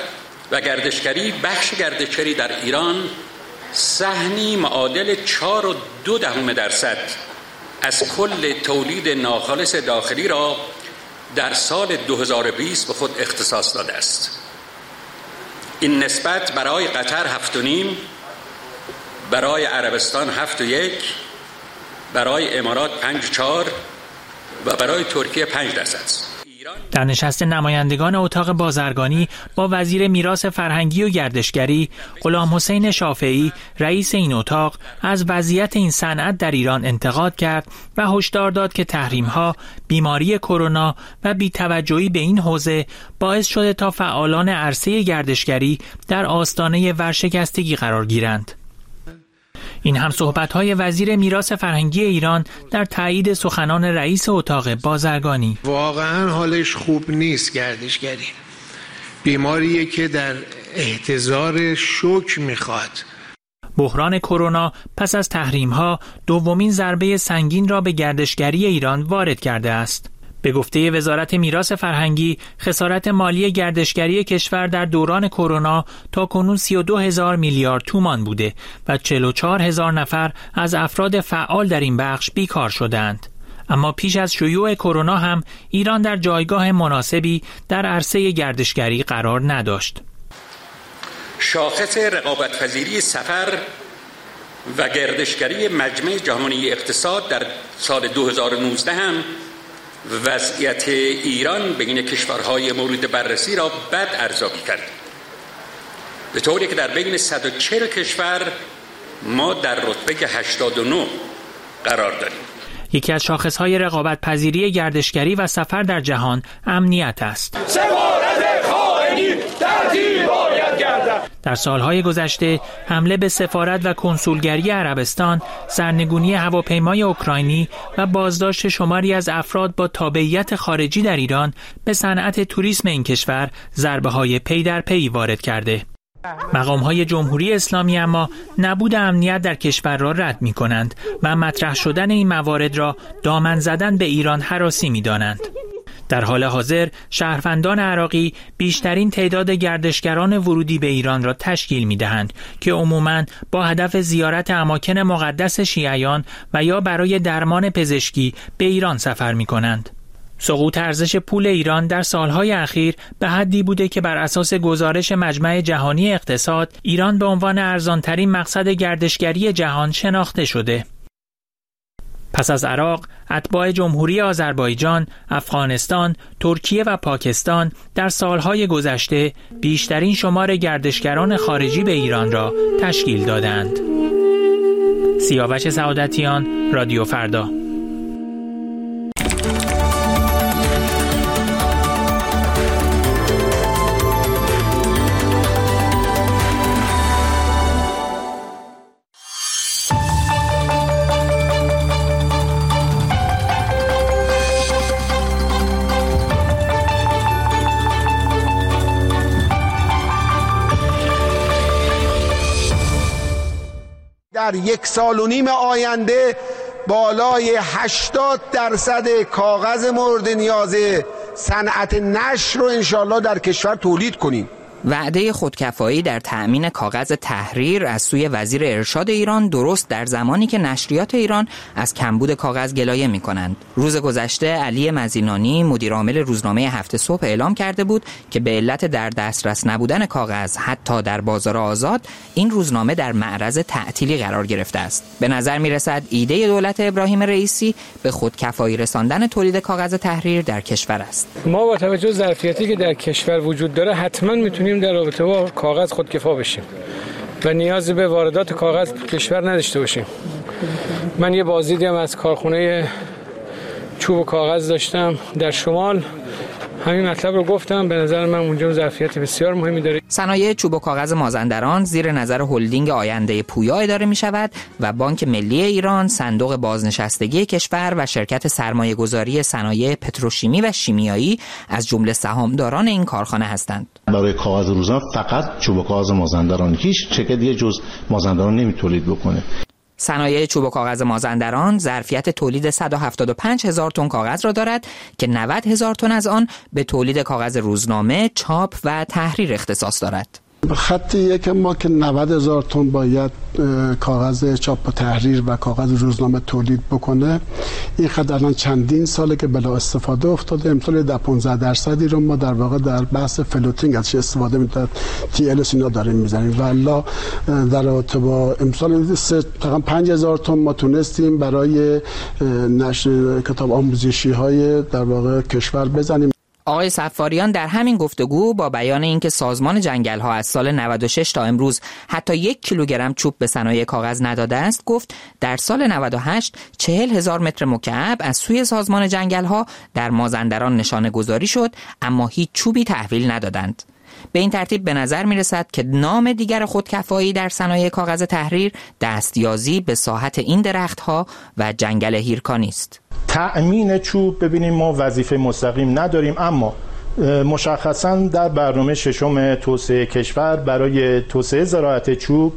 و گردشگری، بخش گردشگری در ایران سهمی معادل چهار و دو دهم درصد از کل تولید ناخالص داخلی را در سال دو هزار و بیست به خود اختصاص داده است. این نسبت برای قطر هفت و نیم، برای عربستان هفت و یک، برای امارات پنج و چهار و برای ترکیه پنج درصد است. در نشست نمایندگان اتاق بازرگانی با وزیر میراث فرهنگی و گردشگری غلام حسین شافعی رئیس این اتاق از وضعیت این صنعت در ایران انتقاد کرد و هشدار داد که تحریم‌ها، بیماری کرونا و بی‌توجهی به این حوزه باعث شده تا فعالان عرصه گردشگری در آستانه ورشکستگی قرار گیرند. این هم صحبت‌های وزیر میراث فرهنگی ایران در تایید سخنان رئیس اتاق بازرگانی. واقعا حالش خوب نیست گردشگری. بیماریه که در احتضار شوک میخواد. بحران کرونا پس از تحریم‌ها دومین ضربه سنگین را به گردشگری ایران وارد کرده است. به گفته وزارت میراث فرهنگی، خسارت مالی گردشگری کشور در دوران کرونا تاکنون سی و دو هزار میلیارد تومان بوده و چهل و چهار هزار نفر از افراد فعال در این بخش بیکار شدند. اما پیش از شیوع کرونا هم ایران در جایگاه مناسبی در عرصه گردشگری قرار نداشت. شاخص رقابت‌پذیری سفر و گردشگری مجمع جهانی اقتصاد در سال دو هزار و نوزده هم وضعیت ایران بین کشورهای مورد بررسی را بد ارزیابی کرد، به طوری که در بین صد و چهل کشور ما در رتبه هشتاد و نه قرار داریم. یکی از شاخص‌های رقابت‌پذیری گردشگری و سفر در جهان امنیت است. در سالهای گذشته حمله به سفارت و کنسولگری عربستان، سرنگونی هواپیمای اوکراینی و بازداشت شماری از افراد با تابعیت خارجی در ایران به صنعت توریسم این کشور ضربه‌های پی در پی وارد کرده. مقام‌های جمهوری اسلامی اما نبود امنیت در کشور را رد می‌کنند و مطرح شدن این موارد را دامن زدن به ایران هراسی می‌دانند. در حال حاضر شهروندان عراقی بیشترین تعداد گردشگران ورودی به ایران را تشکیل می‌دهند که عموماً با هدف زیارت اماکن مقدس شیعیان و یا برای درمان پزشکی به ایران سفر می‌کنند. سقوط ارزش پول ایران در سالهای اخیر به حدی بوده که بر اساس گزارش مجمع جهانی اقتصاد، ایران به عنوان ارزانترین مقصد گردشگری جهان شناخته شده. پس از عراق، اتباع جمهوری آذربایجان، افغانستان، ترکیه و پاکستان در سالهای گذشته بیشترین شمار گردشگران خارجی به ایران را تشکیل دادند. سیاوش سعادتیان، رادیو فردا. در یک سال و نیم آینده بالای هشتاد درصد کاغذ مورد نیاز صنعت نشر رو انشالله در کشور تولید کنیم. وعده خودکفایی در تأمین کاغذ تحریر از سوی وزیر ارشاد ایران درست در زمانی که نشریات ایران از کمبود کاغذ گلایه می کنند. روز گذشته علی مزینانی مدیرعامل روزنامه هفت صبح اعلام کرده بود که به علت در دسترس نبودن کاغذ حتی در بازار آزاد، این روزنامه در معرض تعطیلی قرار گرفته است. به نظر می رسد ایده دولت ابراهیم رئیسی به خودکفایی رساندن تولید کاغذ تحریر در کشور است. ما با توجه به ظرفیتی که در کشور وجود داره حتما میتونیم در رابطه با کاغذ خودکفا بشیم و نیاز به واردات کاغذ کشور نداشته باشیم. من یه بازدیدی هم از کارخونه چوب و کاغذ داشتم در شمال، همین مطلب رو گفتم. به نظر من اونجا ظرفیت بسیار مهمی داره. صنایع چوب و کاغذ مازندران زیر نظر هلدینگ آینده پویا اداره می شود و بانک ملی ایران، صندوق بازنشستگی کشور و شرکت سرمایه گذاری صنایع پتروشیمی و شیمیایی از جمله سهامداران این کارخانه هستند. برای کاغذ روزنامه فقط چوب و کاغذ مازندران، هیچ شرکت دیگه جز مازندران نمی تولید بکنه. صنایع چوب و کاغذ مازندران ظرفیت تولید صد و هفتاد و پنج هزار تن کاغذ را دارد که نود هزار تن از آن به تولید کاغذ روزنامه، چاپ و تحریر اختصاص دارد. خط یک ما که نود هزار تن باید کاغذ چاپ و تحریر و کاغذ روزنامه تولید بکنه، این خط الان چندین ساله که بلا استفاده افتاده. امسال در پانزده درصدی رو ما در واقع در بحث فلوتینگ ازش استفاده می‌کنیم، تی ال اس اینا داریم می‌زنیم. والا در رابطه با امسال تقریبا پنج هزار تن ما تونستیم برای نشر کتاب آموزشی‌های در واقع کشور بزنیم. آقای صفاریان در همین گفتگو با بیان اینکه سازمان جنگل‌ها از سال نود و شش تا امروز حتی یک کیلوگرم چوب به صنایع کاغذ نداده است، گفت در سال نود و هشت چهل هزار متر مکعب از سوی سازمان جنگل‌ها در مازندران نشانه گذاری شد، اما هیچ چوبی تحویل ندادند. به این ترتیب به نظر می رسد که نام دیگر خودکفایی در صنایع کاغذ تحریر دستیازی به ساحت این درختها و جنگل هیرکانی است. تأمین چوب ببینیم ما وظیفه مستقیم نداریم، اما مشخصاً در برنامه ششم توسعه کشور برای توسعه زراعت چوب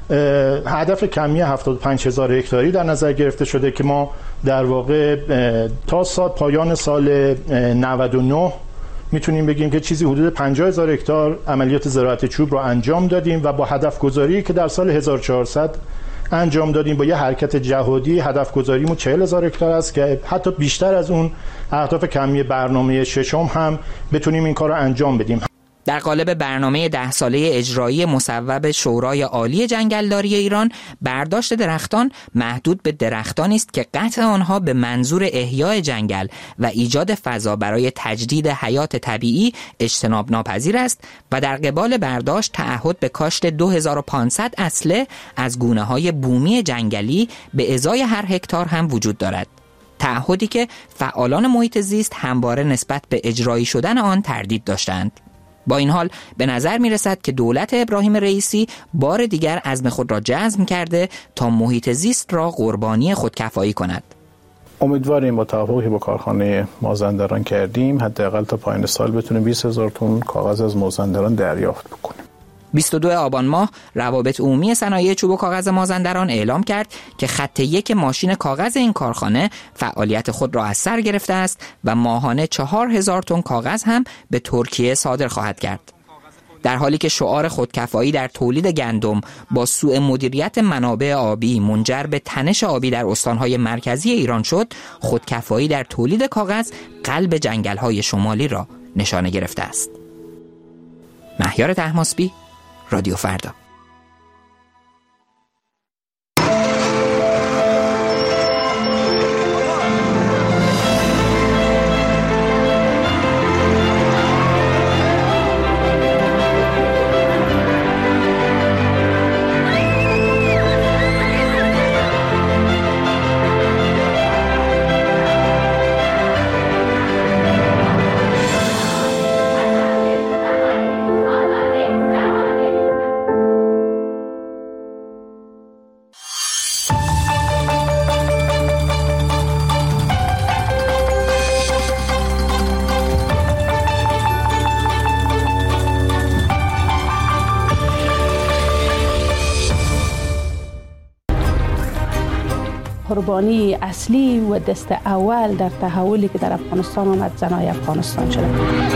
هدف کمی هفتاد و پنج هزار هکتاری در نظر گرفته شده که ما در واقع تا سال پایان سال نود و نه میتونیم بگیم که چیزی حدود پنجاه هزار هکتار عملیات زراعت چوب رو انجام دادیم و با هدف گذاری که در سال هزار و چهارصد انجام دادیم با یه حرکت جهادی هدف گذاریمون چهل هزار هکتار است که حتی بیشتر از اون اهداف کمی برنامه ششم هم بتونیم این کار رو انجام بدیم. در قالب برنامه ده ساله اجرایی مصوب شورای عالی جنگلداری ایران، برداشت درختان محدود به درختانی است که قطع آنها به منظور احیای جنگل و ایجاد فضا برای تجدید حیات طبیعی اجتناب ناپذیر است و در قبال برداشت تعهد به کاشت دو هزار و پانصد اصله از گونه‌های بومی جنگلی به ازای هر هکتار هم وجود دارد. تعهدی که فعالان محیط زیست همواره نسبت به اجرایی شدن آن تردید داشتند. با این حال به نظر می رسد که دولت ابراهیم رئیسی بار دیگر عزم خود را جزم کرده تا محیط زیست را قربانی خودکفایی کند. امیدواریم با توافقی با کارخانه مازندران کردیم حداقل تا پایان سال بتونیم بیست هزار تن کاغذ از مازندران دریافت بکنیم. بیست و دو آبان ماه روابط عمومی صنایع چوب و کاغذ مازندران اعلام کرد که خط یک ماشین کاغذ این کارخانه فعالیت خود را از سر گرفته است و ماهانه چهار هزار تن کاغذ هم به ترکیه صادر خواهد کرد. در حالی که شعار خودکفایی در تولید گندم با سوء مدیریت منابع آبی منجر به تنش آبی در استانهای مرکزی ایران شد، خودکفایی در تولید کاغذ قلب جنگل‌های شمالی را نشانه گرفته است. مهیار طهماسبی، رادیو فردا. قربانی اصلی و دست اول در تحولی که در افغانستان آمد زنای افغانستان شده.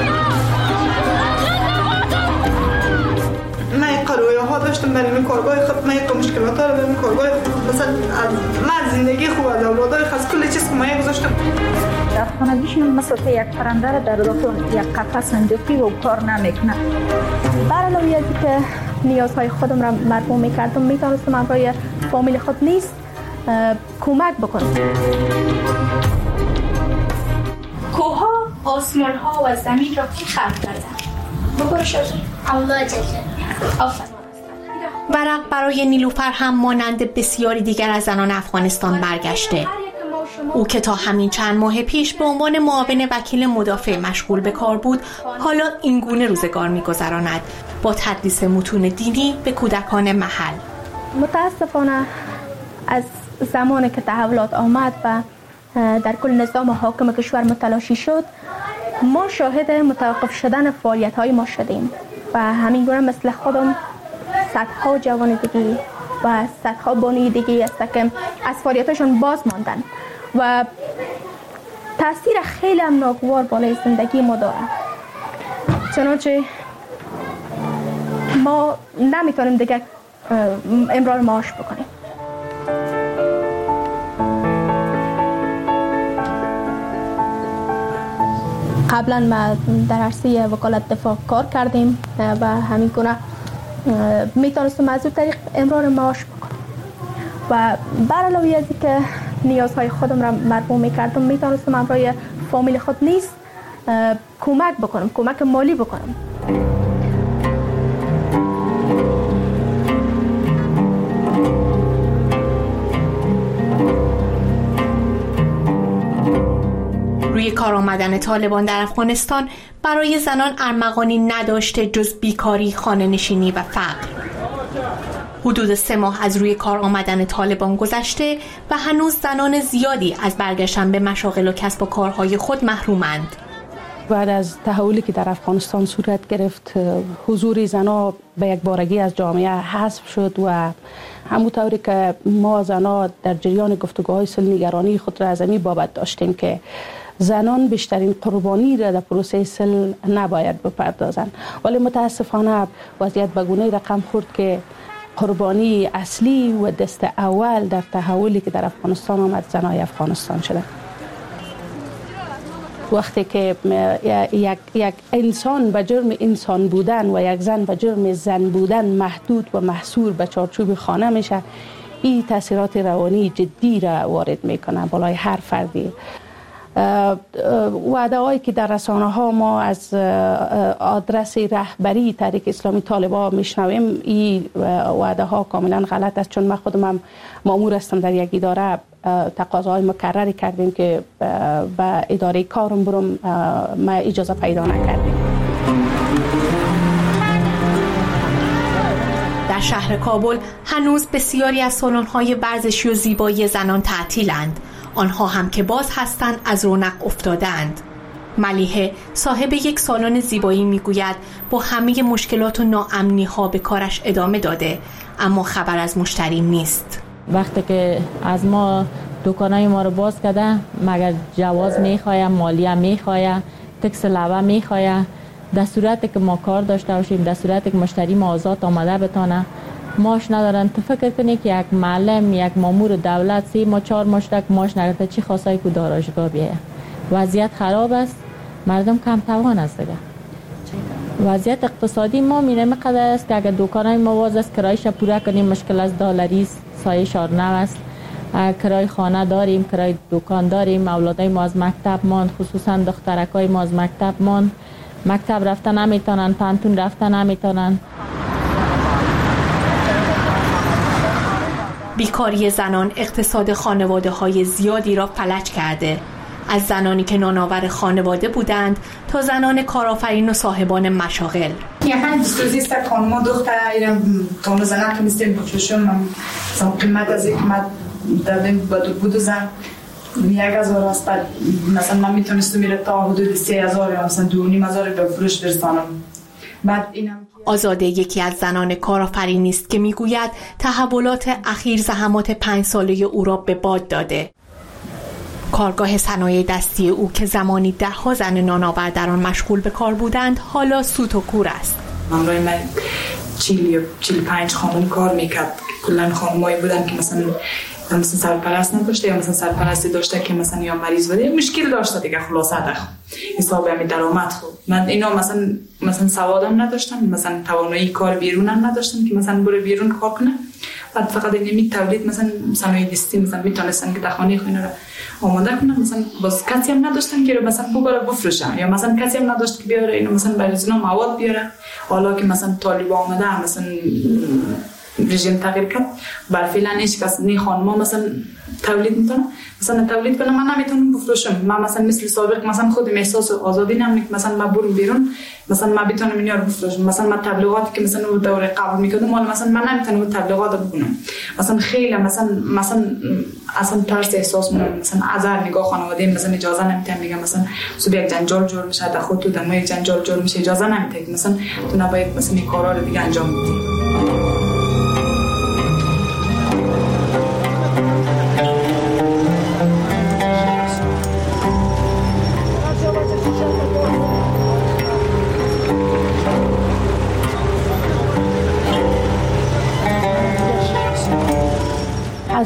من قرویه ها داشتم برای این کارگاه خود، من یک مشکلات ها رو برای این کارگاه مثلا من زندگی خوب از اولادای خاص کل چیز که من گذاشتم. در خانگیشون مثل که یک پرنده رو در داخل یک قفس انداختی و کار نمیکنه. برای که نیازهای خودم را مرفوع میکردم، میتونستم برای فامیل خود نیست کمک بکنم. کوها، آسمان ها و زمین را کی خلق کردن؟ بگوش از الله جل جلاله. ورق برای نیلوفر هم مانند بسیاری دیگر از زنان افغانستان برگشته. او که تا همین چند ماه پیش به عنوان معاون وکیل مدافع مشغول به کار بود، حالا این گونه روزگار می‌گذراند با تدریس متون دینی به کودکان محل. متاسفانه از زمانی که تحولات آمد و در کل نظام حاکم کشور متلاشی شد، ما شاهد متوقف شدن فعالیت‌های ما شدیم و همین گونه مثل خودم صدها جوان دیگه و صدها بانوی دیگه است که از فعالیتشون باز ماندن و تاثیر خیلی هم ناگوار بالای زندگی ما داره. چنانچه ما نمیتونیم دیگه امرار معاش بکنیم. قبلا ما در عرصه وکالت دفاع کار کردیم و همین گونه میتونستم از اون طریق امرار معاش بکنم و بر علاوه از که نیازهای خودم را مربوط میکردم میتونستم امرای فامیل خود نیست کمک بکنم، کمک مالی بکنم. روی کار آمدن طالبان در افغانستان برای زنان ارمغانی نداشته جز بیکاری، خانه‌نشینی و فقر. حدود سه ماه از روی کار آمدن طالبان گذشته و هنوز زنان زیادی از برگشتن به مشاغل و کسب و کارهای خود محرومند. بعد از تحولی که در افغانستان صورت گرفت، حضور زنان به یک بارگی از جامعه حذف شد و همونطوری که ما زنان در جریان گفتگوهای صلح نگرانی خود را از این بابت داشتیم که زنان بیشترین قربانی را در پروسه صلح نباید بپردازند، ولی متاسفانه وضعیت به گونه رقم خورد که قربانی اصلی و دست اول در تحولی که در افغانستان آمد زنای افغانستان شده. وقتی که یک, یک انسان به جرم انسان بودن و یک زن به جرم زن بودن محدود و محصور به چارچوب خانه میشه، این تاثیرات روانی جدی را وارد میکنه بالای هر فردی. وعده هایی که در رسانه ها ما از آدرس رهبری تحریک اسلامی طالبان میشنویم، این وعده ها کاملا غلط است، چون من خودم هم مأمور هستم در یک اداره. تقاضاهای مکرری کردیم که به اداره کارم برم، ما اجازه پیدا نکردیم. در شهر کابل هنوز بسیاری از سالن‌های ورزشی و زیبایی زنان تعطیلند. آنها هم که باز هستند از رونق افتادند. ملیحه صاحب یک سالن زیبایی میگوید با همه مشکلات و ناامنی‌ها به کارش ادامه داده، اما خبر از مشتری نیست. وقتی که از ما دکانای ما رو باز کرده، مگر جواز میخواه، مالیه میخواه، تکس لبه میخواه. در صورتی که ما کار داشته باشیم، در صورتی که مشتری ما آزاد آمده بتانه، ماش ندارن. تو فکر کنی که یک معلم، یک مامور دولت سی ما چهار ماشتک ماش نگرده، چی خواستای که دارایشگاه بیه؟ وضعیت خراب است، مردم کم توان است دیگه. وضعیت اقتصادی ما میره مقدر است که اگر دکانای ما باز است کرایش پوره کنیم مشکل از دلاری سایه شارنو است. کرای خانه داریم، کرای دکان داریم، اولادای ما از مکتب مان، خصوصا دخترکای ما از مکتب مان، مکتب رفتن نمیتونن، پانتون رفتن نمیتونن. بیکاری زنان اقتصاد خانواده های زیادی را فلج کرده، از زنانی که نانآور خانواده بودند تا زنان کارآفرین و صاحبان مشاغل. یعنی دوستیست خانم دختر ایران تون زنان که میستیم بفروشم، مثلا قیمت از قیمت دادیم بدو بود زن یک هزار است، بعد مثلا من میتونستم میره تا حدود سه هزار یا مثلا دو نیم هزار به فروش برسانم. بعد اینم آزاده یکی از زنان کارآفرینی است که میگوید تحولات اخیر زحمات پنج ساله او را به باد داده. کارگاه صنایع دستی او که زمانی ده ها زن نانآور در آن مشغول به کار بودند، حالا سوت و کور است. همراه من چیل یا چیل پنج خانم کار میکرد. کلن خانمایی بودن که مثلا مثلا سرپرست نداشته یا مثلا سرپرستی داشته که مثلا یا مریض بوده یا مشکل داشته دیگه، خلاصه ده حساب همی درآمد خوب. من اینا مثلا مثلا سوادم نداشتم، مثلا توانایی کار بیرونم نداشتم که مثلا بره بیرون کار کنه. بعد فقط اینمی تولید مثلا صنایع دستی مثلا میتونستن که دخانه خونه رو آماده کنن، مثلا باز کسی هم نداشتن که مثلا ببره بفروشن، یا مثلا کسی هم نداشت که بیاره اینو مثلا برای زنا مواد بیاره. حالا که مثلا طالب آمده مثلا رژیم تغییر کرد، بر فعلا هیچ کس نی خانم مثلا تولید میتونه مثلا تولید کنه، من نمیتونم بفروشم. من مثلا مثل سابق مثلا خودم احساس آزادی نمیکنم، مثلا من برم بیرون مثلا من بتونم اینو بفروشم. مثلا من تبلیغاتی که مثلا دوره قبل میکردم ولی مثلا من نمیتونم تبلیغات بکنم. مثلا خیلی مثلا مثلا اصلا ترس احساس میکنم، مثلا از هر نگاه خانواده مثلا اجازه نمیتونم، میگم مثلا صبح یک جنجال جور میشه، در خود تو دم یک جنجال جور میشه، اجازه نمیتونی مثلا تو نباید مثلا این کارا رو دیگه انجام بدی.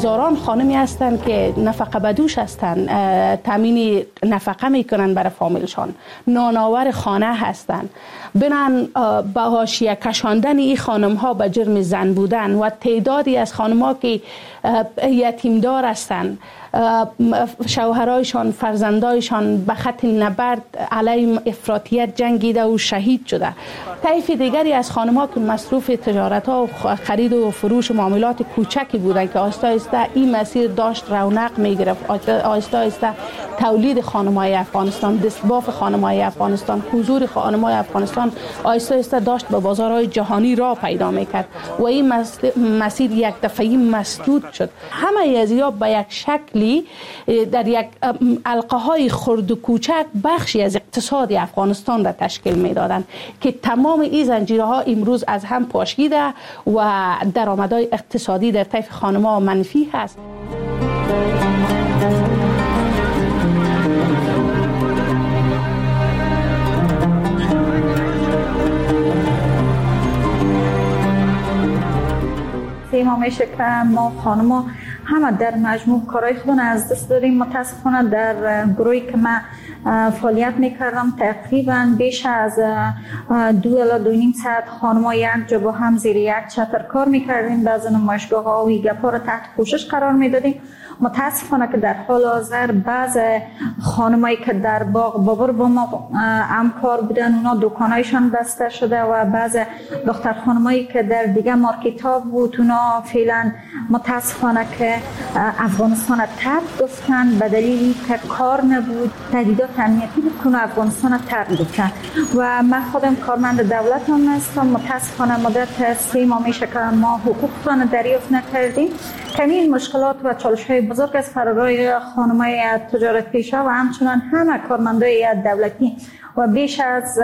هزاران خانمی هستند که نفقه بدوش هستند، تامین نفقه میکنن برای فامیلشان، نانآور خانه هستند. بنان به حاشیه کشاندن این خانم ها به جرم زن بودن و تعدادی از خانم ها که یتیمدار هستند، شوهرایشان، فرزندایشان به خط نبرد علیه افراطیت جنگیده و شهید شده. طیف دیگری از خانم ها که مصروف تجارت ها و خرید و فروش و معاملات کوچکی بودند که آهسته آهسته این مسیر داشت رونق می گرفت. آهسته آهسته تولید خانم های افغانستان، دستباف خانم های افغانستان، حضور خانم های افغانستان آهسته آهسته داشت به بازارهای جهانی را پیدا میکرد و این مسیر یک دفعی مسدود شد. همه از یا به یک شکلی در یک حلقه های خرد و کوچک بخشی از اقتصاد افغانستان را تشکیل میدادند که تمام این زنجیرها امروز از هم پاشیده و درآمدهای اقتصادی در طیف خانم‌ها منفی هست. ما میشه که ما خانما همه در مجموع کارهای خودمون از دست داریم. متاسفانه در گروهی که من فعالیت میکردم تقریبا بیش از دو الی دو نیم ساعت خانما یک جا با هم زیر یک چتر کار میکردیم. بعضی نمایشگاه ها و گپا رو تحت پوشش قرار میدادیم. متاسفانه که در حال حاضر بعض خانمایی که در باغ بابر با ما همکار بودن اونا دکانایشان بسته شده و بعض دختر خانمایی که در دیگه مارکت ها بود اونا فعلا متاسفانه که افغانستان ترک گفتن به دلیلی که کار نبود، تهدیدات امنیتی بود که افغانستان ترک گفتن. و من خودم کارمند دولت هم هستم. متاسفانه مدت سه ماه میشه که ما حقوقمون دریافت نکردیم. کمی مشکلات و چالش‌های بزرگ از فرارای خانم‌های تجارت پیشا و همچنان همه کارمندای دولتی و بیش از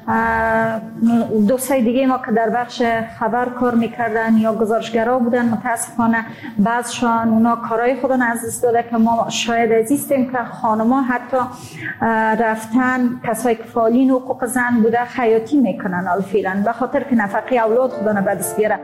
دوستای دیگه ما که در بخش خبر کار میکردن یا گزارشگرا بودن، متاسفانه بعضشان اونا کارهای خودن از دست داده که ما شاید عزیزیم که خانم‌ها حتی رفتن کسایی که فعالین حقوق زن بوده خیاطی میکنن حال فعلا به خاطر که نفقه اولاد خودن به دست بیاره.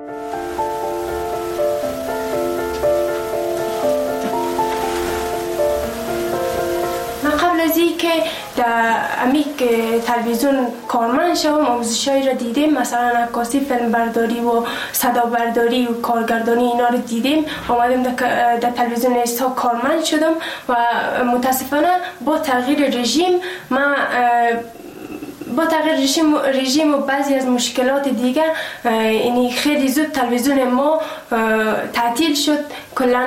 که در امیک تلویزیون کارمند شوم آموزش‌هایی را دیدیم، مثلا عکاسی، فیلم برداری و صدا برداری و کارگردانی اینا رو دیدیم. آمدیم در, در تلویزیون ایستا کارمند شدم و متاسفانه با تغییر رژیم من با تغییر رژیم, رژیم و بعضی از مشکلات دیگر یعنی خیلی زود تلویزیون ما تعطیل شد، کلاً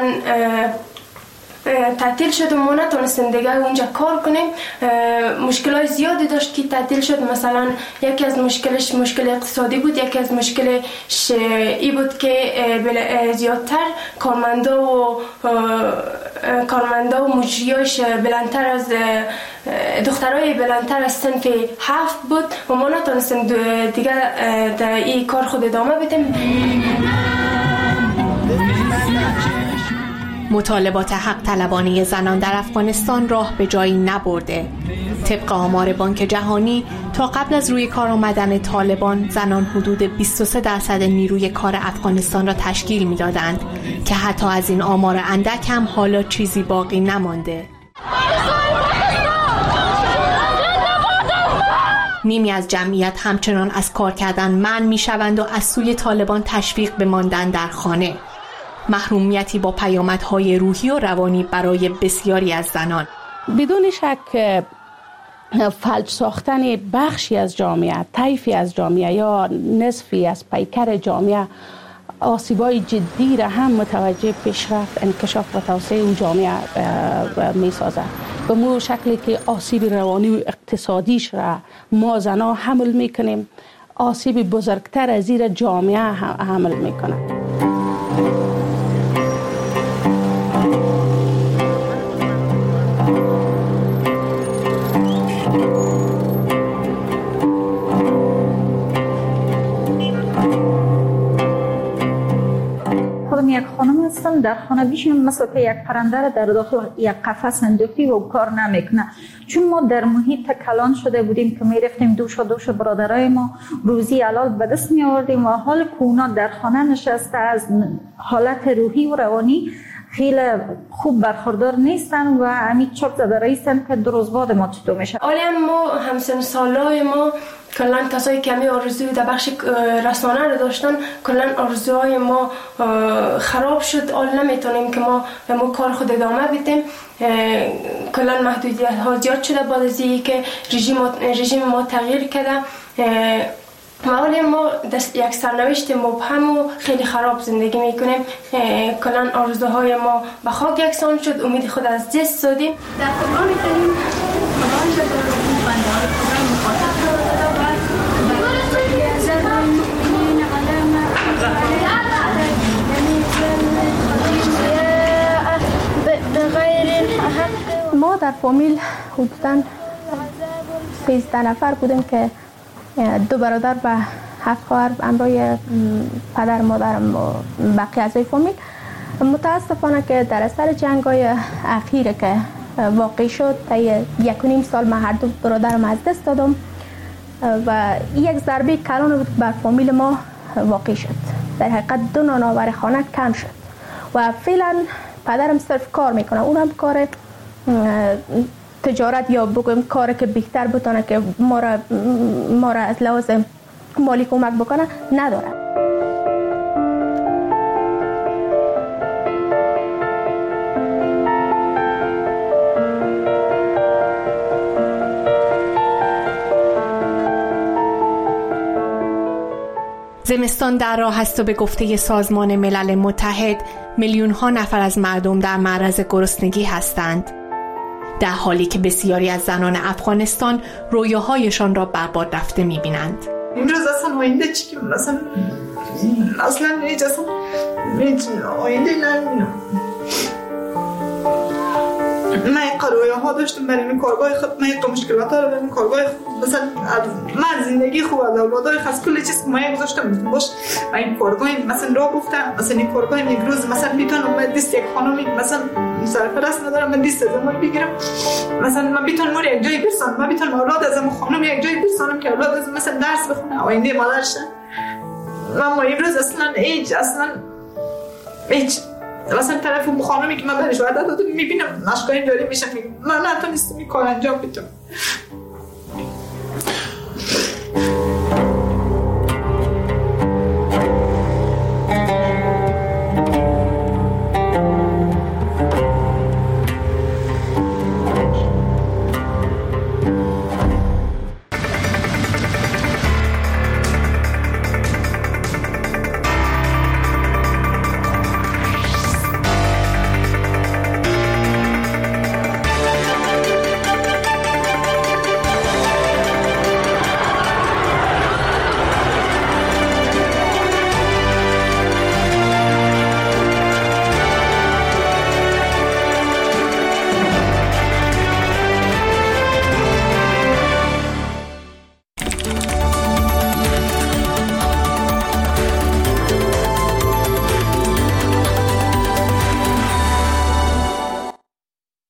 تعطیل شد و ما نتونستیم دیگه اونجا کار کنیم. مشکلات زیادی داشت که تعطیل شد. مثلا یکی از مشکلش مشکل اقتصادی بود، یکی از مشکلش ای بود که زیادتر کارمندا و کارمندا و مجریاش بلندتر از دخترای بلندتر از صنف هفت بود و ما نتونستیم دیگه در این کار خود ادامه بدیم. مطالبات حق طلبانه زنان در افغانستان راه به جایی نبرده. طبق آمار بانک جهانی تا قبل از روی کار آمدن طالبان زنان حدود بیست و سه درصد نیروی کار افغانستان را تشکیل می‌دادند که حتی از این آمار اندک هم حالا چیزی باقی نمانده. نیمی از جمعیت همچنان از کار کردن منع می‌شوند و از سوی طالبان تشویق به ماندن در خانه. محرومیتی با پیامدهای روحی و روانی برای بسیاری از زنان. بدون شک فلج ساختن بخشی از جامعه، طیفی از جامعه یا نصفی از پیکر جامعه آسیبای جدی را هم متوجه پیشرفت، انکشاف و توسعه اون جامعه می سازد. به مو شکلی که آسیب روانی و اقتصادیش را ما زنها حمل می کنیم، آسیب بزرگتر از این جامعه حمل می کنند. یک خانم هستم در خانه بیشیم مثل که یک پرنده را در داخل یک قفس انداختی و کار نمیکنه. چون ما در محیط کلان شده بودیم که میرفتیم دوش و دوش برادرای ما روزی حلال به دست می آوردیم و حال که اونا در خانه نشسته از حالت روحی و روانی خیلی خوب برخوردار نیستن و همین چاپ زده رئیسن که دو روز بعد ما چطور میشه. حالا ما همسن سالای ما کلا کسایی که می آرزوی در بخش رسانه رو داشتن کلا آرزوهای ما خراب شد. حالا نمیتونیم که ما ما کار خود ادامه بدیم. کلا محدودیت ها زیاد شده بعد از اینکه رژیم رژیم ما تغییر کرده. حالا ما دست یک سرنوشت مبهم و خیلی خراب زندگی میکنیم. کلا آرزوهای ما به خاک یکسان شد. امید خود از دست دادیم. در قرآن کریم خدای جل جلاله بنده های خود را مخاطب کرده و ما در فامیل حدوداً سیزده نفر بودیم که دو برادر و هفت خواهر همراه پدر مادرم و بقیه اعضای فامیل. متاسفانه که در اثر جنگ‌های اخیره که واقع شد تا یک و نیم سال من هر دو برادرم از دست دادم و یک ضربه کلان بود بر فامیل ما واقع شد. در حقیقت دو نانآور خانه کم شد و فعلا پدرم صرف کار میکنه، اونم کار تجارت یا بگویم کاری که بهتر بتونه که ما را ما را از لحاظ مالی کمک بکنه نداره. زمستان در راه است و به گفته سازمان ملل متحد میلیون ها نفر از مردم در معرض گرسنگی هستند، در حالی که بسیاری از زنان افغانستان رویاهایشان را برباد رفته می‌بینند. امروز اصلا آینده چی که مثلا اصلا هیچ اصلا هیچ آینده نمی‌بینم. من یک رویاها داشتم برای این کارگاه خود، من یک مشکلات ها رو برای این کارگاه خود، مثلا من زندگی خوب از اولادای خاص کلی چیز که من گذاشتم باش من این کارگاه مثلا را گفتم مثلا این کارگاه یک روز مثلا میتونم من دیست یک خانومی مثلا سرپرست ندارم من دیست از ما بگیرم، مثلا من میتونم مور یک جایی برسانم، من میتونم اولاد از ما خانم یک جایی برسانم که اولاد از مثلا درس بخونه آینده مادرش. من ما امروز اصلا هیچ اصلا هیچ مثلا طرف اون خانمی که من برش وعده دادم میبینم اشکای جاری میشن، من نتونستم این کار انجام بدم.